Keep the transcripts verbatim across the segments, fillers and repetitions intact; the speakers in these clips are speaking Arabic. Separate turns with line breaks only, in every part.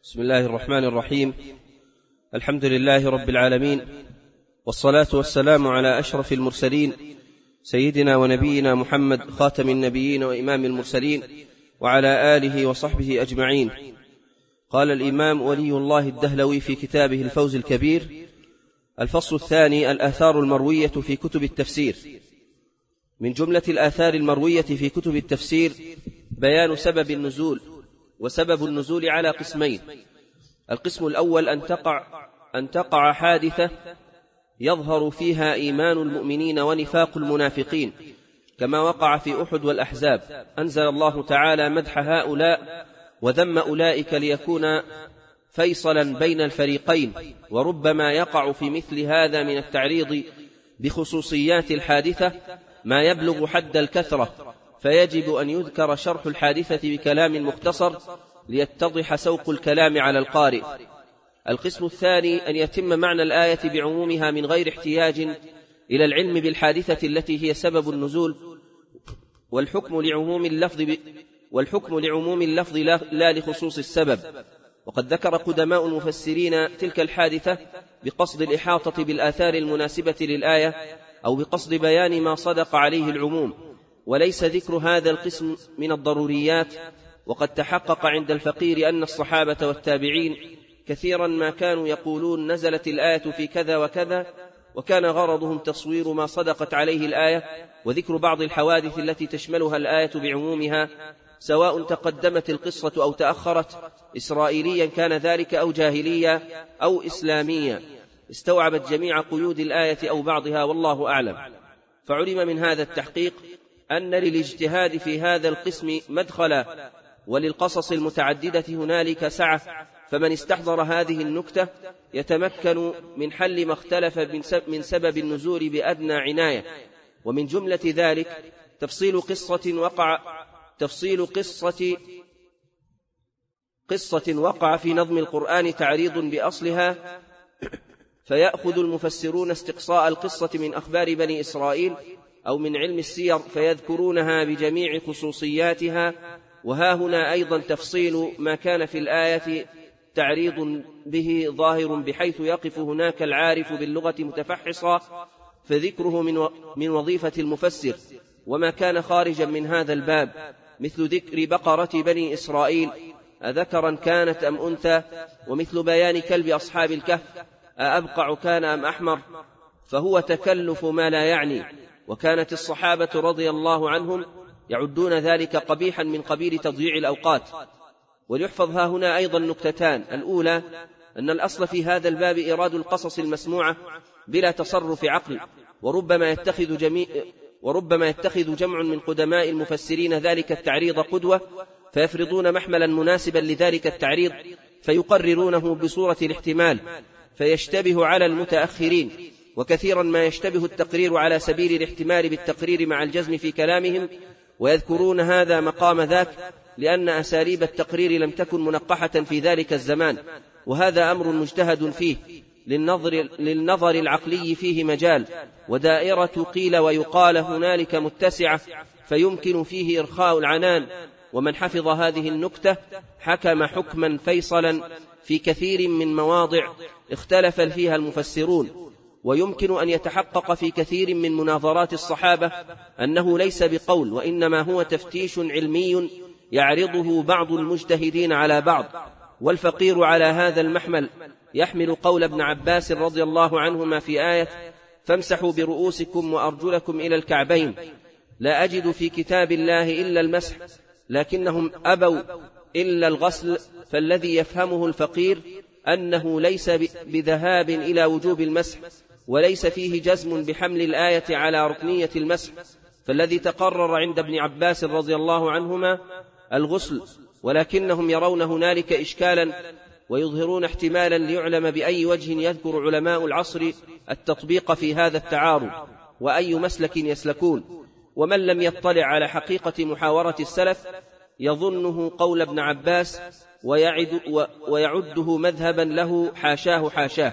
بسم الله الرحمن الرحيم. الحمد لله رب العالمين، والصلاة والسلام على أشرف المرسلين سيدنا ونبينا محمد خاتم النبيين وإمام المرسلين وعلى آله وصحبه أجمعين. قال الإمام ولي الله الدهلوي في كتابه الفوز الكبير: الفصل الثاني: الآثار المروية في كتب التفسير. من جملة الآثار المروية في كتب التفسير بيان سبب النزول، وسبب النزول على قسمين: القسم الأول أن تقع, أن تقع حادثة يظهر فيها إيمان المؤمنين ونفاق المنافقين، كما وقع في أحد والأحزاب، أنزل الله تعالى مدح هؤلاء وذم أولئك ليكون فيصلا بين الفريقين، وربما يقع في مثل هذا من التعريض بخصوصيات الحادثة ما يبلغ حد الكثرة، فيجب أن يذكر شرح الحادثة بكلام مختصر ليتضح سوق الكلام على القارئ. القسم الثاني أن يتم معنى الآية بعمومها من غير احتياج إلى العلم بالحادثة التي هي سبب النزول، والحكم لعموم اللفظ ب... والحكم لعموم اللفظ لا... لا لخصوص السبب. وقد ذكر قدماء المفسرين تلك الحادثة بقصد الإحاطة بالآثار المناسبة للآية، أو بقصد بيان ما صدق عليه العموم، وليس ذكر هذا القسم من الضروريات. وقد تحقق عند الفقير أن الصحابة والتابعين كثيرا ما كانوا يقولون نزلت الآية في كذا وكذا، وكان غرضهم تصوير ما صدقت عليه الآية وذكر بعض الحوادث التي تشملها الآية بعمومها، سواء تقدمت القصة أو تأخرت، إسرائيليا كان ذلك أو جاهليا أو إسلاميا، استوعبت جميع قيود الآية أو بعضها، والله أعلم. فعلم من هذا التحقيق أن للاجتهاد في هذا القسم مدخلا، وللقصص المتعددة هنالك سعة، فمن استحضر هذه النكتة يتمكن من حل ما اختلف من سبب النزول بأدنى عناية. ومن جملة ذلك تفصيل قصة وقع تفصيل قصة قصة وقع في نظم القرآن تعريض بأصلها، فيأخذ المفسرون استقصاء القصة من أخبار بني إسرائيل أو من علم السير فيذكرونها بجميع خصوصياتها. وها هنا أيضا تفصيل ما كان في الآية تعريض به ظاهر، بحيث يقف هناك العارف باللغة متفحصا فذكره من وظيفة المفسر، وما كان خارجا من هذا الباب، مثل ذكر بقرة بني إسرائيل أذكرا كانت أم أنثى، ومثل بيان كلب أصحاب الكهف أأبقع كان أم أحمر، فهو تكلف ما لا يعني. وكانت الصحابة رضي الله عنهم يعدون ذلك قبيحا من قبيل تضييع الأوقات. وليحفظ ها هنا أيضا نكتتان: الأولى أن الأصل في هذا الباب إيراد القصص المسموعة بلا تصرف عقل، وربما يتخذ, جميع وربما يتخذ جمع من قدماء المفسرين ذلك التعريض قدوة، فيفرضون محملا مناسبا لذلك التعريض فيقررونه بصورة الاحتمال، فيشتبه على المتأخرين. وكثيرا ما يشتبه التقرير على سبيل الاحتمال بالتقرير مع الجزم في كلامهم، ويذكرون هذا مقام ذاك، لأن أساليب التقرير لم تكن منقحة في ذلك الزمان، وهذا أمر مجتهد فيه للنظر, للنظر العقلي فيه مجال، ودائرة قيل ويقال هنالك متسعة، فيمكن فيه إرخاء العنان. ومن حفظ هذه النكتة حكم حكما فيصلا في كثير من مواضع اختلف فيها المفسرون. ويمكن أن يتحقق في كثير من مناظرات الصحابة أنه ليس بقول، وإنما هو تفتيش علمي يعرضه بعض المجتهدين على بعض. والفقير على هذا المحمل يحمل قول ابن عباس رضي الله عنهما في آية فامسحوا برؤوسكم وأرجلكم إلى الكعبين: لا أجد في كتاب الله إلا المسح، لكنهم أبوا إلا الغسل. فالذي يفهمه الفقير أنه ليس بذهاب إلى وجوب المسح، وليس فيه جزم بحمل الآية على ركنية المسح، فالذي تقرر عند ابن عباس رضي الله عنهما الغسل، ولكنهم يرون هنالك إشكالا ويظهرون احتمالا ليعلم بأي وجه يذكر علماء العصر التطبيق في هذا التعارض، وأي مسلك يسلكون. ومن لم يطلع على حقيقة محاورة السلف يظنه قول ابن عباس ويعد ويعده مذهبا له، حاشاه حاشاه.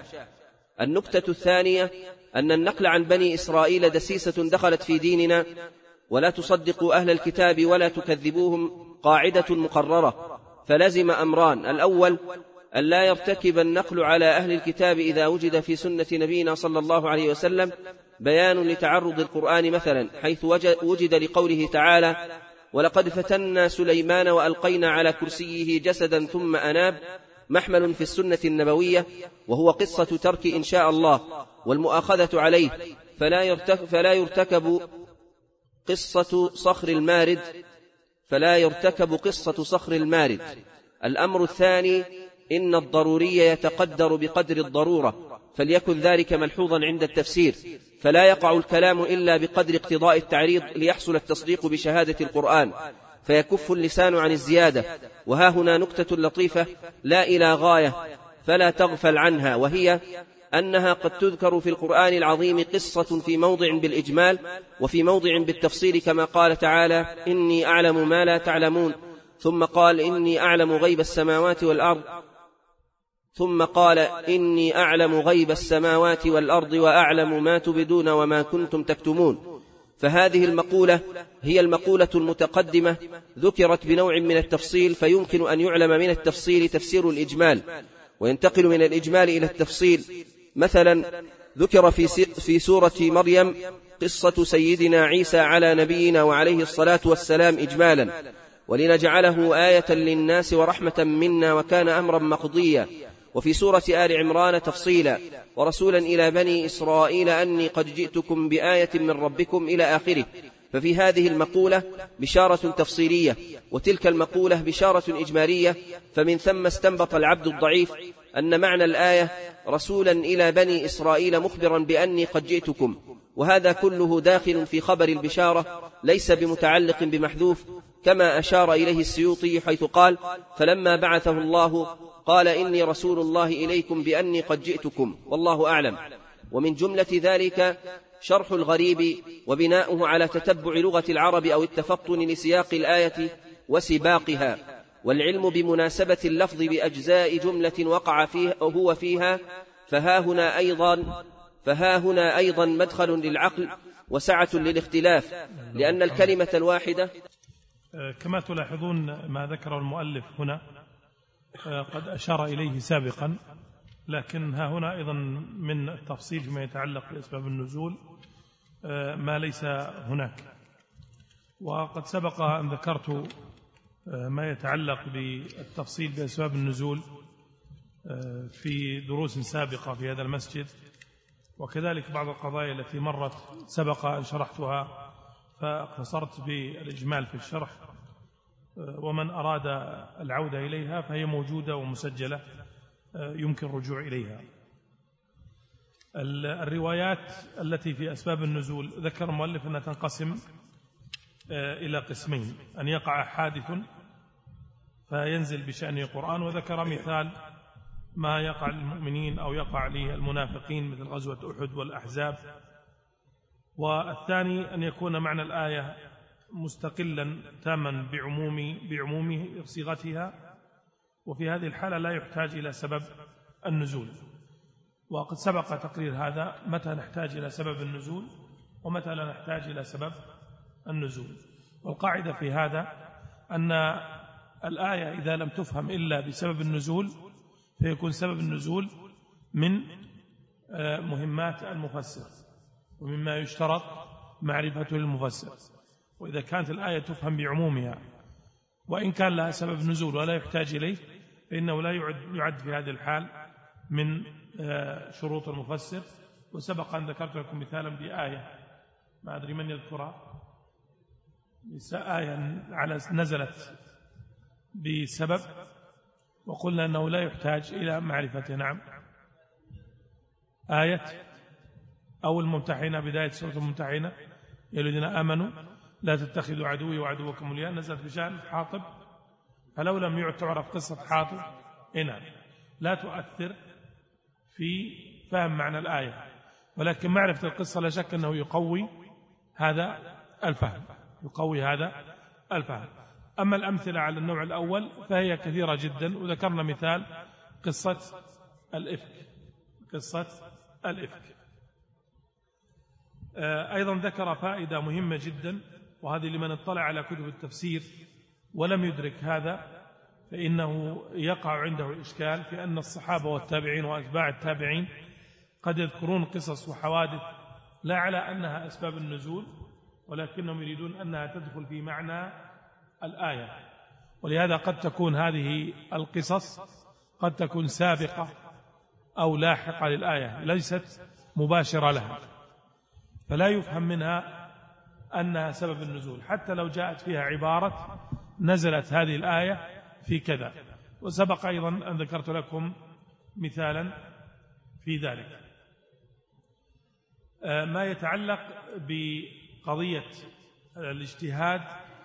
النكتة الثانية أن النقل عن بني إسرائيل دسيسة دخلت في ديننا، ولا تصدقوا أهل الكتاب ولا تكذبوهم قاعدة مقررة، فلزم أمران: الأول أن لا يرتكب النقل على أهل الكتاب إذا وجد في سنة نبينا صلى الله عليه وسلم بيان لتعرض القرآن مثلا، حيث وجد لقوله تعالى: ولقد فتنا سليمان وألقينا على كرسيه جسدا ثم أناب، محمل في السنة النبوية، وهو قصة ترك إن شاء الله والمؤاخذة عليه، فلا يرتكب, فلا يرتكب قصة صخر المارد فلا يرتكب قصة صخر المارد. الأمر الثاني: إن الضروري يتقدر بقدر الضرورة، فليكن ذلك ملحوظا عند التفسير، فلا يقع الكلام إلا بقدر اقتضاء التعريض ليحصل التصديق بشهادة القرآن، فيكف اللسان عن الزيادة. وها هنا نكتة لطيفة لا إلى غاية فلا تغفل عنها، وهي أنها قد تذكر في القرآن العظيم قصة في موضع بالإجمال وفي موضع بالتفصيل، كما قال تعالى: إني أعلم ما لا تعلمون، ثم قال: إني أعلم غيب السماوات والأرض ثم قال إني أعلم غيب السماوات والأرض وأعلم ما تبدون وما كنتم تكتمون. فهذه المقولة هي المقولة المتقدمة، ذكرت بنوع من التفصيل، فيمكن أن يعلم من التفصيل تفسير الإجمال، وينتقل من الإجمال إلى التفصيل. مثلا ذكر في سورة مريم قصة سيدنا عيسى على نبينا وعليه الصلاة والسلام إجمالا: ولنجعله آية للناس ورحمة منا وكان أمرا مقضيا. وفي سورة آل عمران تفصيلا: ورسولا إلى بني إسرائيل أني قد جئتكم بآية من ربكم إلى آخره. ففي هذه المقولة بشارة تفصيلية، وتلك المقولة بشارة إجمالية، فمن ثم استنبط العبد الضعيف أن معنى الآية رسولا إلى بني إسرائيل مخبرا بأني قد جئتكم، وهذا كله داخل في خبر البشارة ليس بمتعلق بمحذوف، كما أشار إليه السيوطي حيث قال: فلما بعثه الله قال إني رسول الله إليكم بأني قد جئتكم، والله أعلم. ومن جملة ذلك شرح الغريب وبناؤه على تتبع لغة العرب أو التفطن لسياق الآية وسباقها، والعلم بمناسبة اللفظ بأجزاء جملة وقع فيه أو هو فيها، فها هنا أيضا فها هنا أيضا مدخل للعقل وسعة للاختلاف، لأن الكلمة الواحدة.
كما تلاحظون ما ذكره المؤلف هنا قد أشار إليه سابقا، لكن ها هنا أيضا من التفصيل فيما يتعلق بأسباب النزول ما ليس هناك. وقد سبق أن ذكرت ما يتعلق بالتفصيل بأسباب النزول في دروس سابقة في هذا المسجد، وكذلك بعض القضايا التي مرت سبق أن شرحتها فاقتصرت بالإجمال في الشرح، ومن أراد العودة إليها فهي موجودة ومسجلة يمكن الرجوع إليها. الروايات التي في أسباب النزول ذكر المؤلف أنها تنقسم إلى قسمين: أن يقع حادث فينزل بشأنه القرآن، وذكر مثال ما يقع للمؤمنين أو يقع للمنافقين مثل غزوة أحد والأحزاب. والثاني أن يكون معنى الآية مستقلا تاما بعموم بعمومه صيغتها، وفي هذه الحالة لا يحتاج إلى سبب النزول. وقد سبق تقرير هذا، متى نحتاج إلى سبب النزول ومتى لا نحتاج إلى سبب النزول. والقاعدة في هذا أن الآية إذا لم تفهم إلا بسبب النزول فيكون سبب النزول من مهمات المفسر ومما يشترط معرفته للمفسر. وإذا كانت الآية تفهم بعمومها وإن كان لها سبب نزول ولا يحتاج إليه فإنه لا يعد, يعد في هذه الحال من شروط المفسر. وسبق أن ذكرت لكم مثالا بآية ما أدري من يذكرها، آية على نزلت بسبب وقلنا أنه لا يحتاج إلى معرفته. نعم، آية أو الممتحنة، بداية سورة الممتحنة: يا الذين آمنوا لا تتخذوا عدوي وعدوكم أولياء، نزلت بشأن حاطب، فلو لم يعد تعرف قصة حاطب هنا لا تؤثر في فهم معنى الآية، ولكن معرفة القصة لا شك أنه يقوي هذا الفهم يقوي هذا الفهم. أما الأمثلة على النوع الأول فهي كثيرة جدا، وذكرنا مثال قصة الإفك قصة الإفك أيضا ذكر فائدة مهمة جدا، وهذه لمن اطلع على كتب التفسير ولم يدرك هذا فإنه يقع عنده إشكال في أن الصحابة والتابعين وأتباع التابعين قد يذكرون قصص وحوادث لا على أنها أسباب النزول، ولكنهم يريدون أنها تدخل في معنى الآية، ولهذا قد تكون هذه القصص قد تكون سابقة أو لاحقة للآية ليست مباشرة لها، فلا يفهم منها أنها سبب النزول حتى لو جاءت فيها عبارة نزلت هذه الآية في كذا. وسبق أيضا أن ذكرت لكم مثالا في ذلك. ما يتعلق بقضية الاجتهاد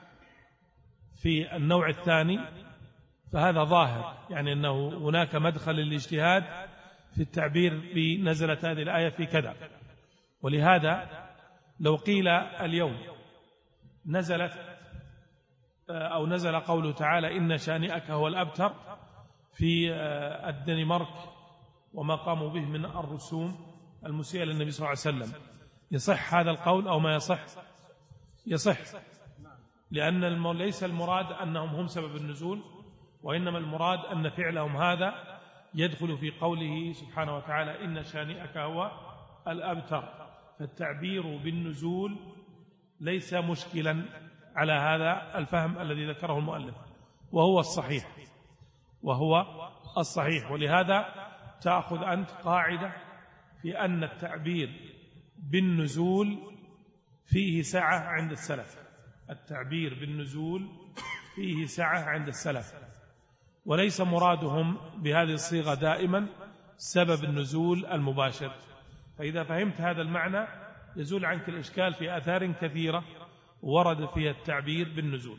في النوع الثاني فهذا ظاهر، يعني أنه هناك مدخل للاجتهاد في التعبير بنزلت هذه الآية في كذا. ولهذا لو قيل اليوم نزلت أو نزل قوله تعالى إن شانئك هو الأبتر في الدنمارك وما قاموا به من الرسوم المسيئة للنبي صلى الله عليه وسلم، يصح هذا القول أو ما يصح؟ يصح، لأن ليس المراد أنهم هم سبب النزول، وإنما المراد أن فعلهم هذا يدخل في قوله سبحانه وتعالى إن شانئك هو الأبتر. فالتعبير بالنزول ليس مشكلا على هذا الفهم الذي ذكره المؤلف، وهو الصحيح وهو الصحيح ولهذا تأخذ أنت قاعدة في أن التعبير بالنزول فيه سعة عند السلف. التعبير بالنزول فيه سعة عند السلف، وليس مرادهم بهذه الصيغة دائما سبب النزول المباشر. فإذا فهمت هذا المعنى يزول عنك الإشكال في آثار كثيرة ورد فيها التعبير بالنزول.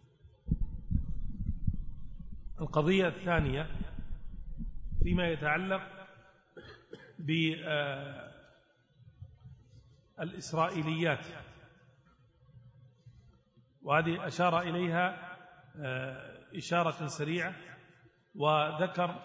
القضية الثانية فيما يتعلق بالإسرائيليات، وهذه أشار إليها إشارة سريعة، وذكر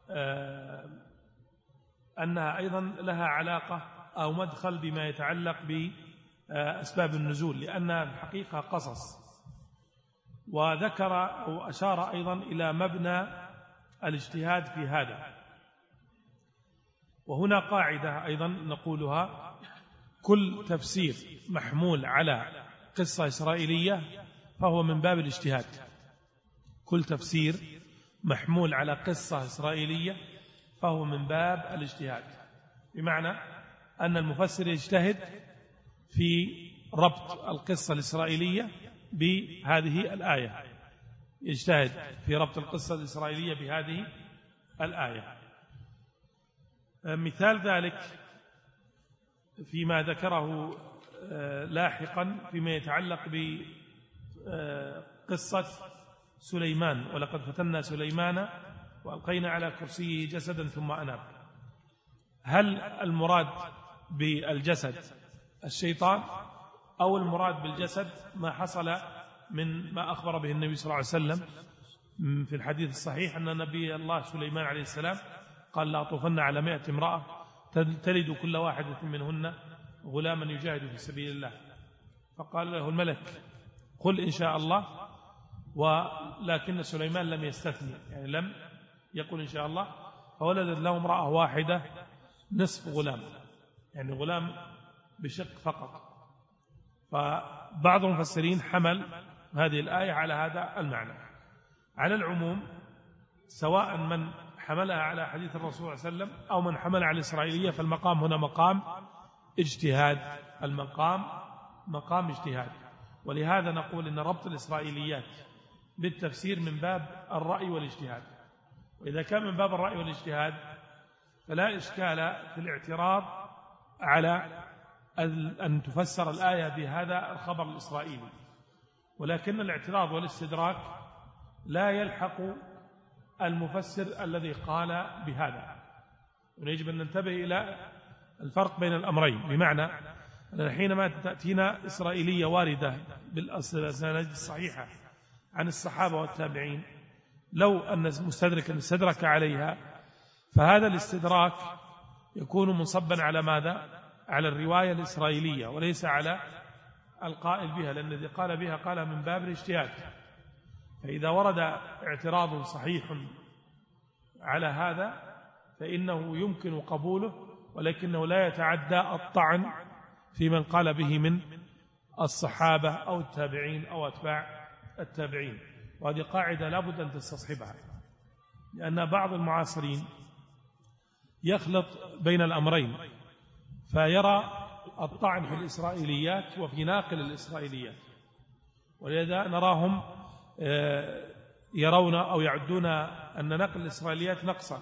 أنها أيضا لها علاقة أو مدخل بما يتعلق بأسباب النزول، لأنها الحقيقة قصص. وذكر أو أشار أيضا إلى مبنى الاجتهاد في هذا. وهنا قاعدة أيضا نقولها: كل تفسير محمول على قصة إسرائيلية فهو من باب الاجتهاد. كل تفسير محمول على قصة إسرائيلية فهو من باب الاجتهاد، بمعنى أن المفسر يجتهد في ربط القصة الإسرائيلية بهذه الآية، يجتهد في ربط القصة الإسرائيلية بهذه الآية. مثال ذلك فيما ذكره لاحقا فيما يتعلق بقصة سليمان: ولقد فتنا سليمان وألقينا على كرسيه جسدا ثم أناب. هل المراد بالجسد الشيطان، أو المراد بالجسد ما حصل من ما أخبر به النبي صلى الله عليه وسلم في الحديث الصحيح أن نبي الله سليمان عليه السلام قال: لا أطوفن على مائة امرأة تلد كل واحدة منهن غلاما يجاهد في سبيل الله. فقال له الملك: قل إن شاء الله. ولكن سليمان لم يستثني، يعني لم يقول إن شاء الله، فولدت له امرأة واحدة نصف غلام، يعني غلام بشق فقط. فبعض المفسرين حمل هذه الآية على هذا المعنى. على العموم، سواء من حملها على حديث الرسول صلى الله عليه وسلم أو من حمل على الإسرائيلية، فالمقام هنا مقام اجتهاد، المقام مقام اجتهاد. ولهذا نقول إن ربط الإسرائيليات بالتفسير من باب الرأي والاجتهاد. وإذا كان من باب الرأي والاجتهاد فلا إشكال في الاعتراض على أن تفسر الآية بهذا الخبر الإسرائيلي، ولكن الاعتراض والاستدراك لا يلحق المفسر الذي قال بهذا. ويجب أن ننتبه إلى الفرق بين الأمرين، بمعنى أن حينما تأتينا إسرائيلية واردة بالأسانيد الصحيحة عن الصحابة والتابعين، لو أن مستدركا استدرك عليها فهذا الاستدراك يكون منصبا على ماذا؟ على الرواية الإسرائيلية وليس على القائل بها، لأن الذي قال بها قال من باب الاجتهاد. فإذا ورد اعتراض صحيح على هذا فإنه يمكن قبوله، ولكنه لا يتعدى الطعن في من قال به من الصحابة أو التابعين أو أتباع التابعين. وهذه قاعدة لا بد أن تستصحبها، لأن بعض المعاصرين يخلط بين الأمرين، فيرى الطعن في الإسرائيليات وفي ناقل الإسرائيليات، ولذا نراهم يرون أو يعدون أن نقل الإسرائيليات نقصا،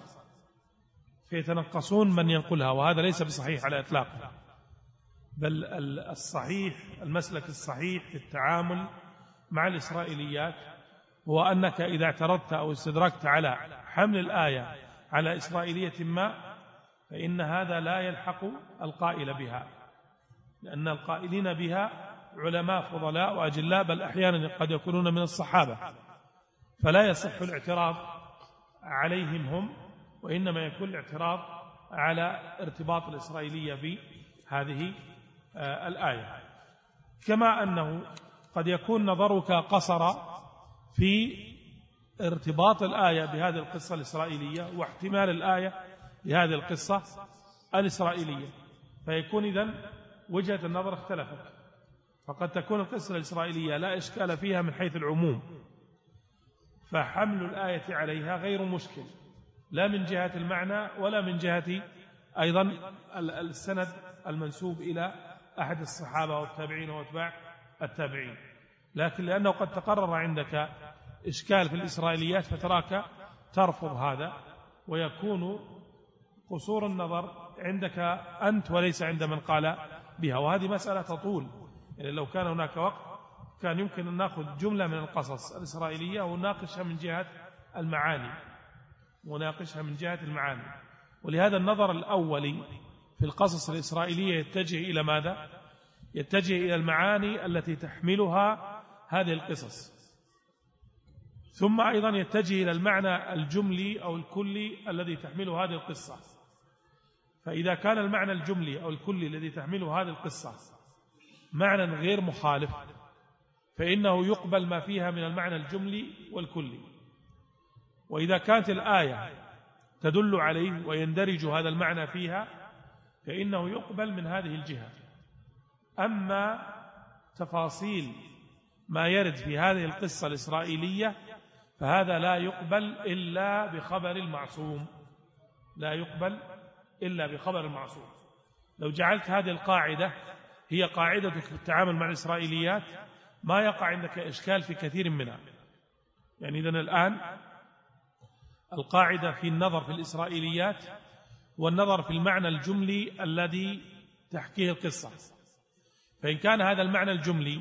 فيتنقصون من ينقلها، وهذا ليس بصحيح على إطلاق. بل الصحيح، المسلك الصحيح في التعامل مع الإسرائيليات هو أنك إذا اعترضت أو استدركت على حمل الآية على إسرائيلية ما، فإن هذا لا يلحق القائل بها، لأن القائلين بها علماء فضلاء وأجلاء، بل أحيانا قد يكونون من الصحابة، فلا يصح الاعتراض عليهم هم، وإنما يكون الاعتراض على ارتباط الإسرائيلية بهذه الآية. كما أنه قد يكون نظرك قصر في ارتباط الآية بهذه القصة الإسرائيلية واحتمال الآية بهذه القصة الإسرائيلية، فيكون إذن وجهة النظر اختلفت. فقد تكون القصة الإسرائيلية لا إشكال فيها من حيث العموم، فحمل الآية عليها غير مشكل، لا من جهة المعنى ولا من جهة أيضا السند المنسوب إلى أحد الصحابة والتابعين واتباع التابعين. لكن لأنه قد تقرر عندك إشكال في الإسرائيليات فتراك ترفض هذا، ويكون قصور النظر عندك أنت وليس عند من قال بها، وهذه مسألة تطول. يعني لو كان هناك وقت كان يمكن أن نأخذ جملة من القصص الإسرائيلية ونناقشها من جهة المعاني ونناقشها من جهة المعاني. ولهذا النظر الأولي في القصص الإسرائيلية يتجه إلى ماذا؟ يتجه إلى المعاني التي تحملها هذه القصص، ثم أيضا يتجه إلى المعنى الجملي أو الكلي الذي تحمله هذه القصة. فإذا كان المعنى الجملي أو الكلي الذي تحمله هذه القصة معنى غير مخالف، فإنه يقبل ما فيها من المعنى الجملي والكلي. وإذا كانت الآية تدل عليه ويندرج هذا المعنى فيها، فإنه يقبل من هذه الجهة. أما تفاصيل ما يرد في هذه القصة الإسرائيلية فهذا لا يقبل إلا بخبر المعصوم، لا يقبل إلا بخبر المعصوم. لو جعلت هذه القاعدة هي قاعدتك في التعامل مع الإسرائيليات ما يقع عندك إشكال في كثير منها. يعني إذن الآن القاعدة في النظر في الإسرائيليات والنظر في المعنى الجملي الذي تحكيه القصة، فإن كان هذا المعنى الجملي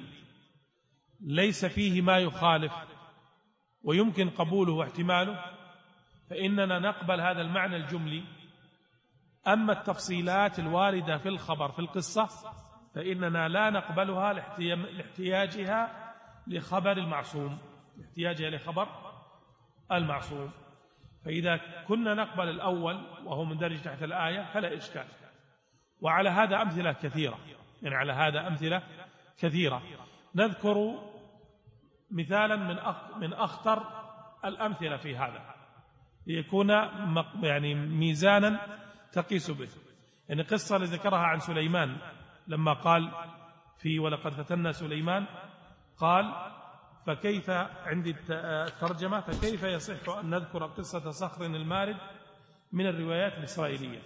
ليس فيه ما يخالف ويمكن قبوله واحتماله، فإننا نقبل هذا المعنى الجملي. أما التفصيلات الواردة في الخبر في القصة فإننا لا نقبلها لاحتياجها لخبر المعصوم، لاحتياجها لخبر المعصوم. فإذا كنا نقبل الأول وهو مندرج تحت الآية فلا إشكال. وعلى هذا أمثلة كثيرة، يعني على هذا أمثلة كثيرة. نذكر مثالا من من أخطر الأمثلة في هذا ليكون يعني ميزانا تقيس به. يعني قصة ذكرها عن سليمان لما قال في ولقد فتنا سليمان، قال فكيف عندي الترجمة فكيف يصح أن نذكر قصة صخر المارد من الروايات الإسرائيلية.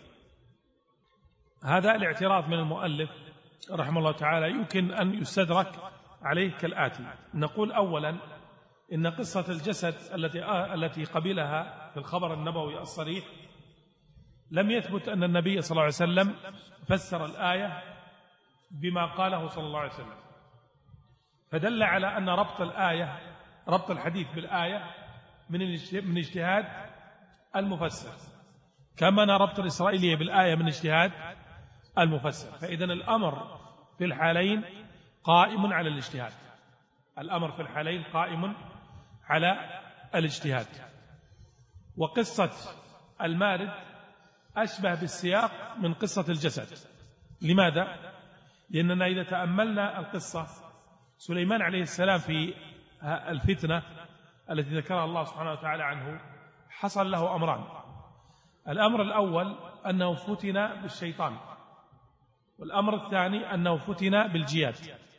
هذا الاعتراض من المؤلف رحمه الله تعالى يمكن أن يستدرك عليه كالآتي. نقول أولا إن قصة الجسد التي التي قبلها في الخبر النبوي الصريح لم يثبت أن النبي صلى الله عليه وسلم فسر الآية بما قاله صلى الله عليه وسلم، فدل على أن ربط الآية ربط الحديث بالآية من اجتهاد المفسر، كما أن ربط الإسرائيلية بالآية من اجتهاد المفسر. فإذن الأمر في الحالين قائم على الاجتهاد، الأمر في الحالين قائم على الاجتهاد. وقصة المارد أشبه بالسياق من قصة الجسد. لماذا؟ لأننا إذا تأملنا القصة، سليمان عليه السلام في الفتنة التي ذكرها الله سبحانه وتعالى عنه حصل له أمران. الأمر الأول أنه فتن بالشيطان، والأمر الثاني أنه فتن بالجياد،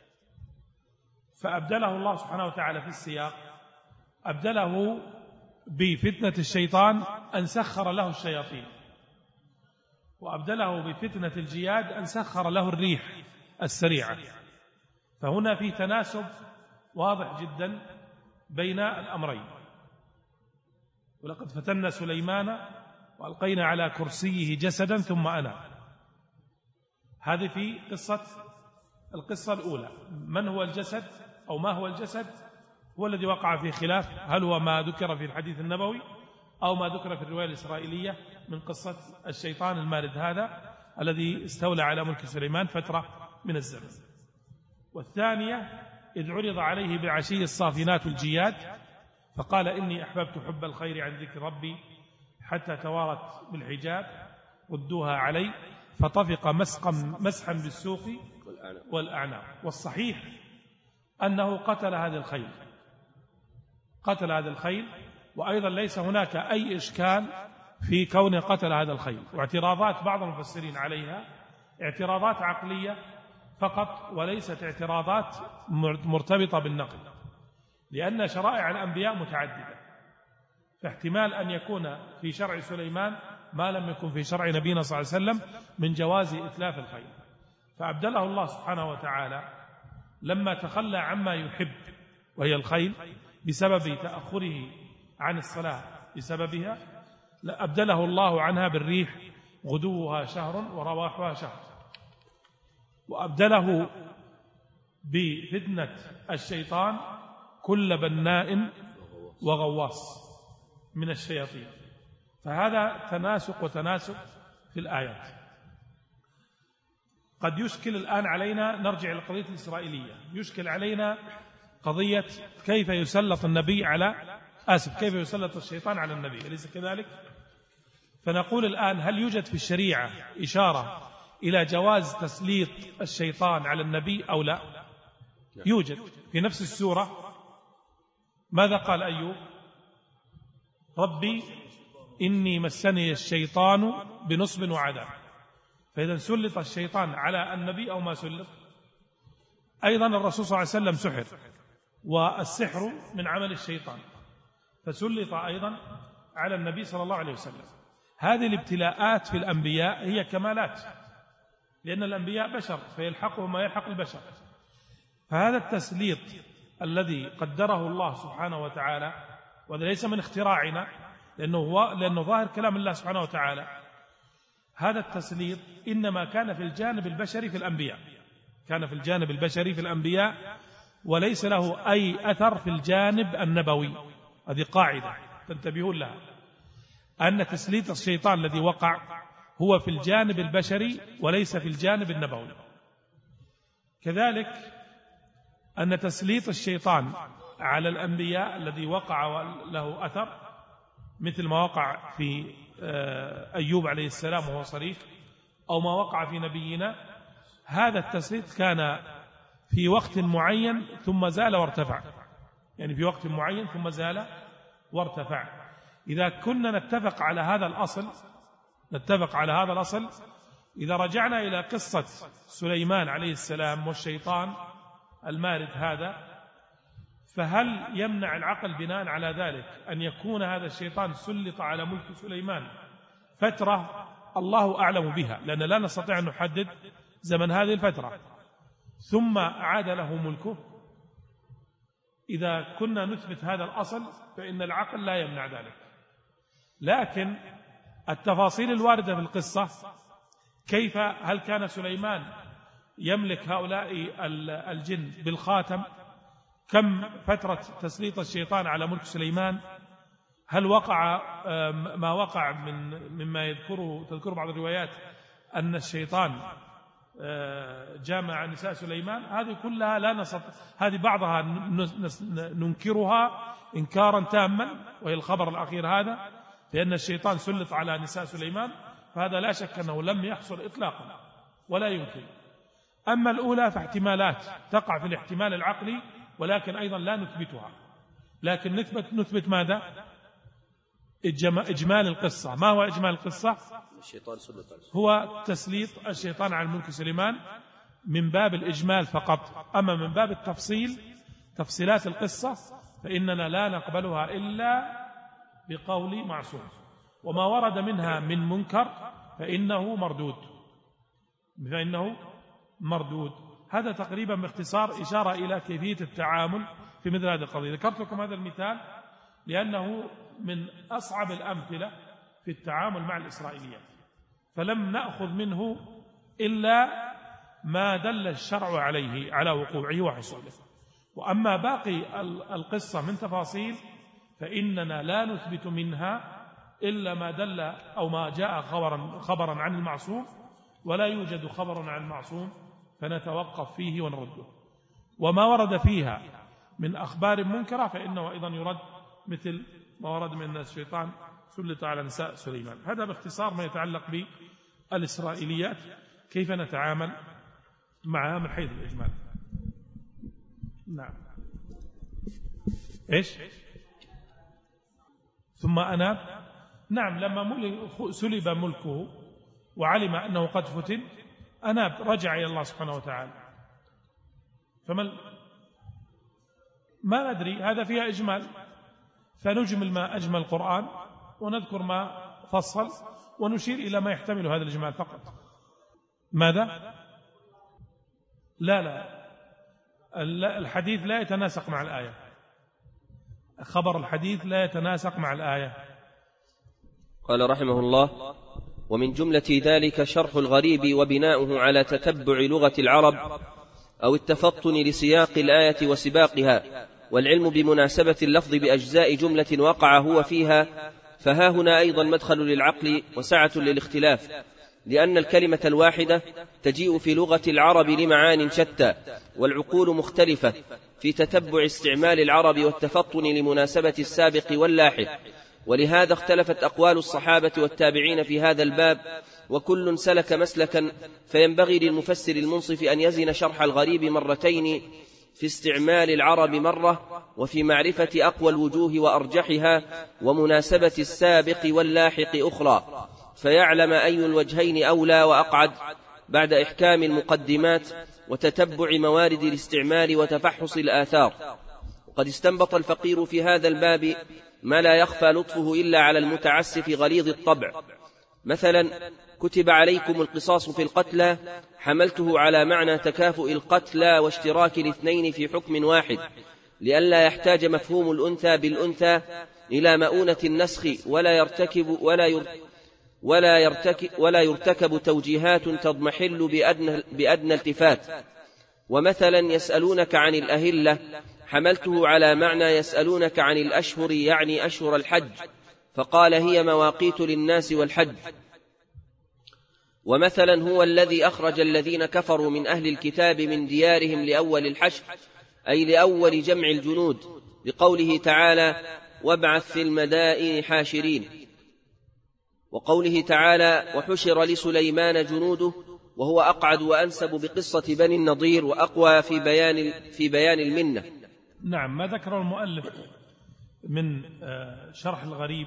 فأبدله الله سبحانه وتعالى في السياق، أبدله بفتنة الشيطان أن سخر له الشياطين، وأبدله بفتنة الجياد أن سخر له الريح السريعة. فهنا في تناسب واضح جدا بين الأمرين. ولقد فتنا سليمان وألقينا على كرسيه جسدا ثم أنا. هذه في قصة القصة الأولى. من هو الجسد أو ما هو الجسد هو الذي وقع في خلاف، هل هو ما ذكر في الحديث النبوي أو ما ذكر في الرواية الإسرائيلية من قصة الشيطان المارد هذا الذي استولى على ملك سليمان فترة من الزمن. والثانية إذ عرض عليه بعشي الصافنات الجياد فقال إني أحببت حب الخير عن ذكر ربي حتى توارت بالحجاب ردوها علي فطفق مسقا مسحا بالسوق والأعناق. والصحيح أنه قتل هذه الخيل، قتل هذا الخيل، وأيضا ليس هناك أي إشكال في كون قتل هذا الخيل. واعتراضات بعض المفسرين عليها اعتراضات عقلية فقط وليست اعتراضات مرتبطة بالنقل، لأن شرائع الأنبياء متعددة، فاحتمال أن يكون في شرع سليمان ما لم يكن في شرع نبينا صلى الله عليه وسلم من جواز إتلاف الخيل. فأبدله الله سبحانه وتعالى لما تخلى عما يحب وهي الخيل بسبب تأخره عن الصلاة بسببها، أبدله الله عنها بالريح غدوها شهر ورواحها شهر. وأبدله بفتنة الشيطان كل بناء وغواص من الشياطين. فهذا تناسق وتناسق في الآيات. قد يشكل الآن علينا، نرجع للقضية الإسرائيلية، يشكل علينا قضية كيف يسلط النبي على آسف كيف يسلط الشيطان على النبي، أليس كذلك؟ فنقول الآن هل يوجد في الشريعة إشارة إلى جواز تسليط الشيطان على النبي أو لا؟ يوجد في نفس السورة. ماذا قال أيوب؟ ربي إني مسني الشيطان بنصب وعذاب. فإذا سلط الشيطان على النبي أو ما سلط؟ أيضا الرسول صلى الله عليه وسلم سحر، والسحر من عمل الشيطان، فسلط أيضا على النبي صلى الله عليه وسلم. هذه الابتلاءات في الأنبياء هي كمالات، لأن الأنبياء بشر فيلحقهم ما يلحق البشر. فهذا التسليط الذي قدره الله سبحانه وتعالى، وهذا ليس من اختراعنا لأنه, هو لأنه ظاهر كلام الله سبحانه وتعالى، هذا التسليط إنما كان في الجانب البشري في الأنبياء، كان في الجانب البشري في الأنبياء وليس له أي أثر في الجانب النبوي. هذه قاعدة تنتبهون لها، أن تسليط الشيطان الذي وقع هو في الجانب البشري وليس في الجانب النبوي. كذلك أن تسليط الشيطان على الأنبياء الذي وقع له أثر مثل ما وقع في أيوب عليه السلام وهو صريخ، أو ما وقع في نبينا، هذا التسليط كان في وقت معين ثم زال وارتفع، يعني في وقت معين ثم زال وارتفع. إذا كنا نتفق على هذا الأصل نتفق على هذا الأصل إذا رجعنا إلى قصة سليمان عليه السلام والشيطان المارد هذا، فهل يمنع العقل بناء على ذلك أن يكون هذا الشيطان سلط على ملك سليمان فترة الله أعلم بها، لأن لا نستطيع أن نحدد زمن هذه الفترة، ثم عاد له ملكه؟ إذا كنا نثبت هذا الأصل فإن العقل لا يمنع ذلك. لكن التفاصيل الواردة في القصة، كيف هل كان سليمان يملك هؤلاء الجن بالخاتم؟ كم فترة تسليط الشيطان على ملك سليمان؟ هل وقع ما وقع من مما يذكره تذكر بعض الروايات أن الشيطان جامع نساء سليمان؟ هذه كلها لا نستطيع، هذه بعضها ننكرها إنكارا تاما، وهي الخبر الأخير هذا لأن الشيطان سلط على نساء سليمان، فهذا لا شك أنه لم يحصل إطلاقا ولا يمكن. أما الأولى فاحتمالات تقع في الاحتمال العقلي، ولكن أيضا لا نثبتها، لكن نثبت نثبت ماذا؟ إجمال القصة. ما هو إجمال القصة؟
الشيطان سلط
هو تسليط الشيطان على الملك سليمان من باب الإجمال فقط. أما من باب التفصيل تفصيلات القصة فإننا لا نقبلها إلا بقول معصوم، وما ورد منها من منكر فإنه مردود فإنه مردود. هذا تقريبا باختصار إشارة إلى كيفية التعامل في مثل هذه القضية. ذكرت لكم هذا المثال لأنه من أصعب الأمثلة في التعامل مع الإسرائيليات، فلم نأخذ منه إلا ما دل الشرع عليه على وقوعه وحصوله. وأما باقي القصة من تفاصيل فإننا لا نثبت منها إلا ما دل أو ما جاء خبرا, خبرا عن المعصوم، ولا يوجد خبر عن المعصوم فنتوقف فيه ونرده. وما ورد فيها من أخبار منكرة فإنه أيضا يرد، مثل ما ورد من الشيطان سلط على نساء سليمان. هذا باختصار ما يتعلق بالإسرائيليات، كيف نتعامل معها من حيث الإجمال. نعم. إيش؟ ثم أناب. نعم، لما سلب ملكه وعلم أنه قد فتن أناب، رجع إلى الله سبحانه وتعالى. فما ما ندري، هذا فيها إجمال، فنجمل ما أجمل القرآن ونذكر ما فصل ونشير إلى ما يحتمل هذا الإجمال فقط. ماذا؟ لا لا الحديث لا يتناسق مع الآية، خبر الحديث لا يتناسق مع الآية.
قال رحمه الله: ومن جملة ذلك شرح الغريب وبناؤه على تتبع لغة العرب أو التفطن لسياق الآية وسباقها، والعلم بمناسبة اللفظ بأجزاء جملة وقع هو فيها، فها هنا أيضا مدخل للعقل وسعة للاختلاف، لأن الكلمة الواحدة تجيء في لغة العرب لمعان شتى، والعقول مختلفة في تتبع استعمال العرب والتفطن لمناسبة السابق واللاحق. ولهذا اختلفت أقوال الصحابة والتابعين في هذا الباب، وكل سلك مسلكا، فينبغي للمفسر المنصف أن يزن شرح الغريب مرتين، في استعمال العرب مرة، وفي معرفة أقوى الوجوه وأرجحها ومناسبة السابق واللاحق أخرى، فيعلم أي الوجهين أولى وأقعد بعد إحكام المقدمات وتتبع موارد الاستعمال وتفحص الآثار. وقد استنبط الفقير في هذا الباب ما لا يخفى لطفه إلا على المتعسف غليظ الطبع. مثلا: كتب عليكم القصاص في القتلى، حملته على معنى تكافؤ القتلى واشتراك الاثنين في حكم واحد، لئلا يحتاج مفهوم الأنثى بالأنثى إلى مؤونة النسخ، ولا يرتكب ولا يرتكب ولا يرتكب, ولا يرتكب توجيهات تضمحل بأدنى, بأدنى التفات. ومثلا: يسألونك عن الأهلة، حملته على معنى يسألونك عن الأشهر، يعني أشهر الحج، فقال هي مواقيت للناس والحج. ومثلا: هو الذي أخرج الذين كفروا من أهل الكتاب من ديارهم لأول الحشر، أي لأول جمع الجنود، لقوله تعالى: وابعث في المدائن حاشرين. وقوله تعالى: وحشر لسليمان جنوده، وهو أقعد وأنسب بقصة بني النضير، وأقوى في بيان, في بيان المنة.
نعم، ما ذكر المؤلف من شرح الغريب،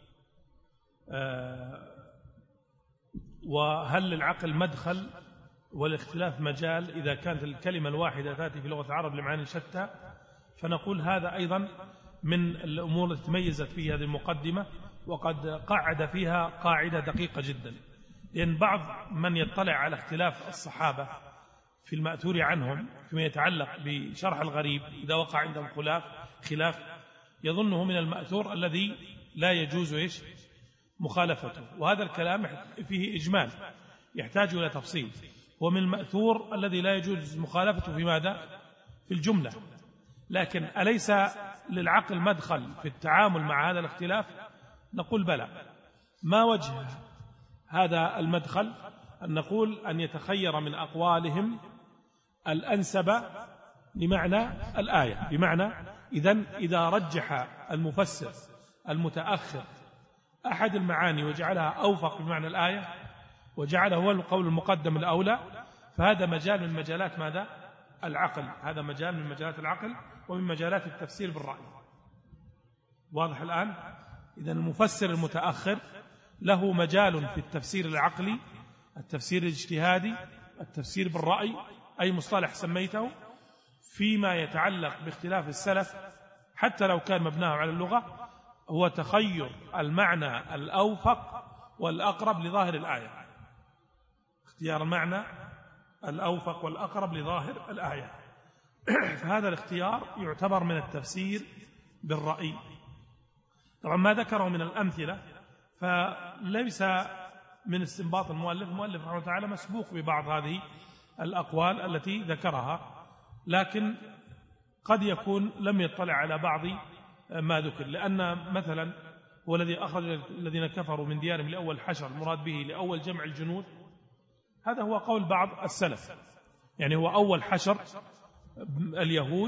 وهل للعقل مدخل والاختلاف مجال إذا كانت الكلمة الواحدة تأتي في لغة العرب لمعاني شتى، فنقول هذا أيضا من الأمور التي تميزت فيها هذه المقدمة، وقد قعد فيها قاعدة دقيقة جدا. لأن بعض من يطلع على اختلاف الصحابة في المأثور عنهم فيما يتعلق بشرح الغريب، إذا وقع عندهم خلاف خلاف يظنه من المأثور الذي لا يجوز إيش مخالفته، وهذا الكلام فيه إجمال يحتاج إلى تفصيل. ومن المأثور الذي لا يجوز مخالفته في ماذا؟ في الجملة. لكن أليس للعقل مدخل في التعامل مع هذا الاختلاف؟ نقول بلى. ما وجه هذا المدخل؟ أن نقول أن يتخير من أقوالهم الأنسب لمعنى الآية، بمعنى إذن إذا رجح المفسر المتأخر أحد المعاني وجعلها أوفق بمعنى الآية وجعله هو القول المقدم الأولى، فهذا مجال من مجالات ماذا؟ العقل. هذا مجال من مجالات العقل ومن مجالات التفسير بالرأي. واضح الآن؟ إذن المفسر المتأخر له مجال في التفسير العقلي، التفسير الاجتهادي، التفسير بالرأي، أي مصطلح سميته، فيما يتعلق باختلاف السلف حتى لو كان مبناه على اللغة، هو تخير المعنى الأوفق والأقرب لظاهر الآية، اختيار المعنى الأوفق والأقرب لظاهر الآية. فهذا الاختيار يعتبر من التفسير بالرأي. طبعا ما ذكره من الأمثلة فليس من استنباط المؤلف، المؤلف رحمه الله تعالى مسبوق ببعض هذه الأقوال التي ذكرها، لكن قد يكون لم يطلع على بعض ما ذكر، لأن مثلا هو الذي أخرج الذين كفروا من ديارهم لأول حشر، المراد به لأول جمع الجنود، هذا هو قول بعض السلف، يعني هو أول حشر اليهود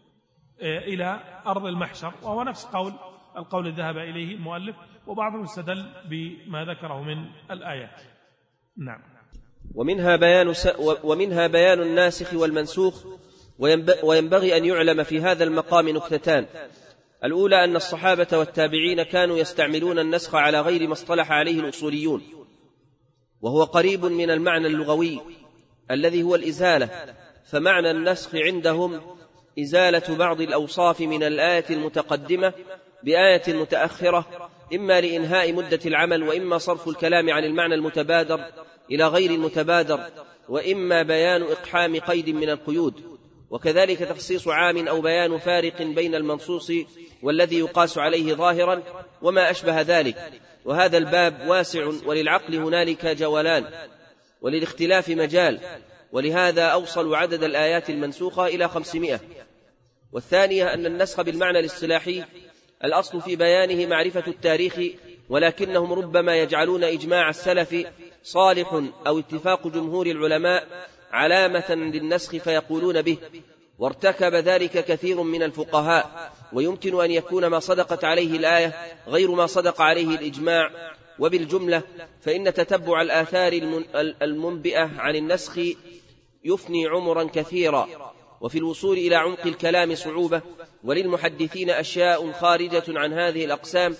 إلى أرض المحشر، وهو نفس قول القول الذي ذهب إليه المؤلف، وبعضهم استدل بما ذكره من الآيات. نعم.
ومنها بيان س... ومنها بيان الناسخ والمنسوخ. وينبغي أن يعلم في هذا المقام نكتتان: الأولى أن الصحابة والتابعين كانوا يستعملون النسخ على غير ما اصطلح عليه الأصوليون، وهو قريب من المعنى اللغوي الذي هو الإزالة، فمعنى النسخ عندهم إزالة بعض الأوصاف من الآية المتقدمة بآية متأخرة، إما لإنهاء مدة العمل، وإما صرف الكلام عن المعنى المتبادر إلى غير المتبادر، وإما بيان إقحام قيد من القيود، وكذلك تخصيص عام أو بيان فارق بين المنصوص والذي يقاس عليه ظاهرا وما أشبه ذلك. وهذا الباب واسع، وللعقل هنالك جولان، وللاختلاف مجال، ولهذا أوصل عدد الآيات المنسوخة إلى خمسمائة. والثانية أن النسخ بالمعنى الاصطلاحي الأصل في بيانه معرفة التاريخ، ولكنهم ربما يجعلون إجماع السلف صالح أو اتفاق جمهور العلماء علامة للنسخ فيقولون به، وارتكب ذلك كثير من الفقهاء، ويمكن أن يكون ما صدقت عليه الآية غير ما صدق عليه الإجماع. وبالجملة فإن تتبع الآثار المنبئة عن النسخ يفني عمرا كثيرا، وفي الوصول إلى عمق الكلام صعوبة، وللمحدثين أشياء خارجة عن هذه الأقسام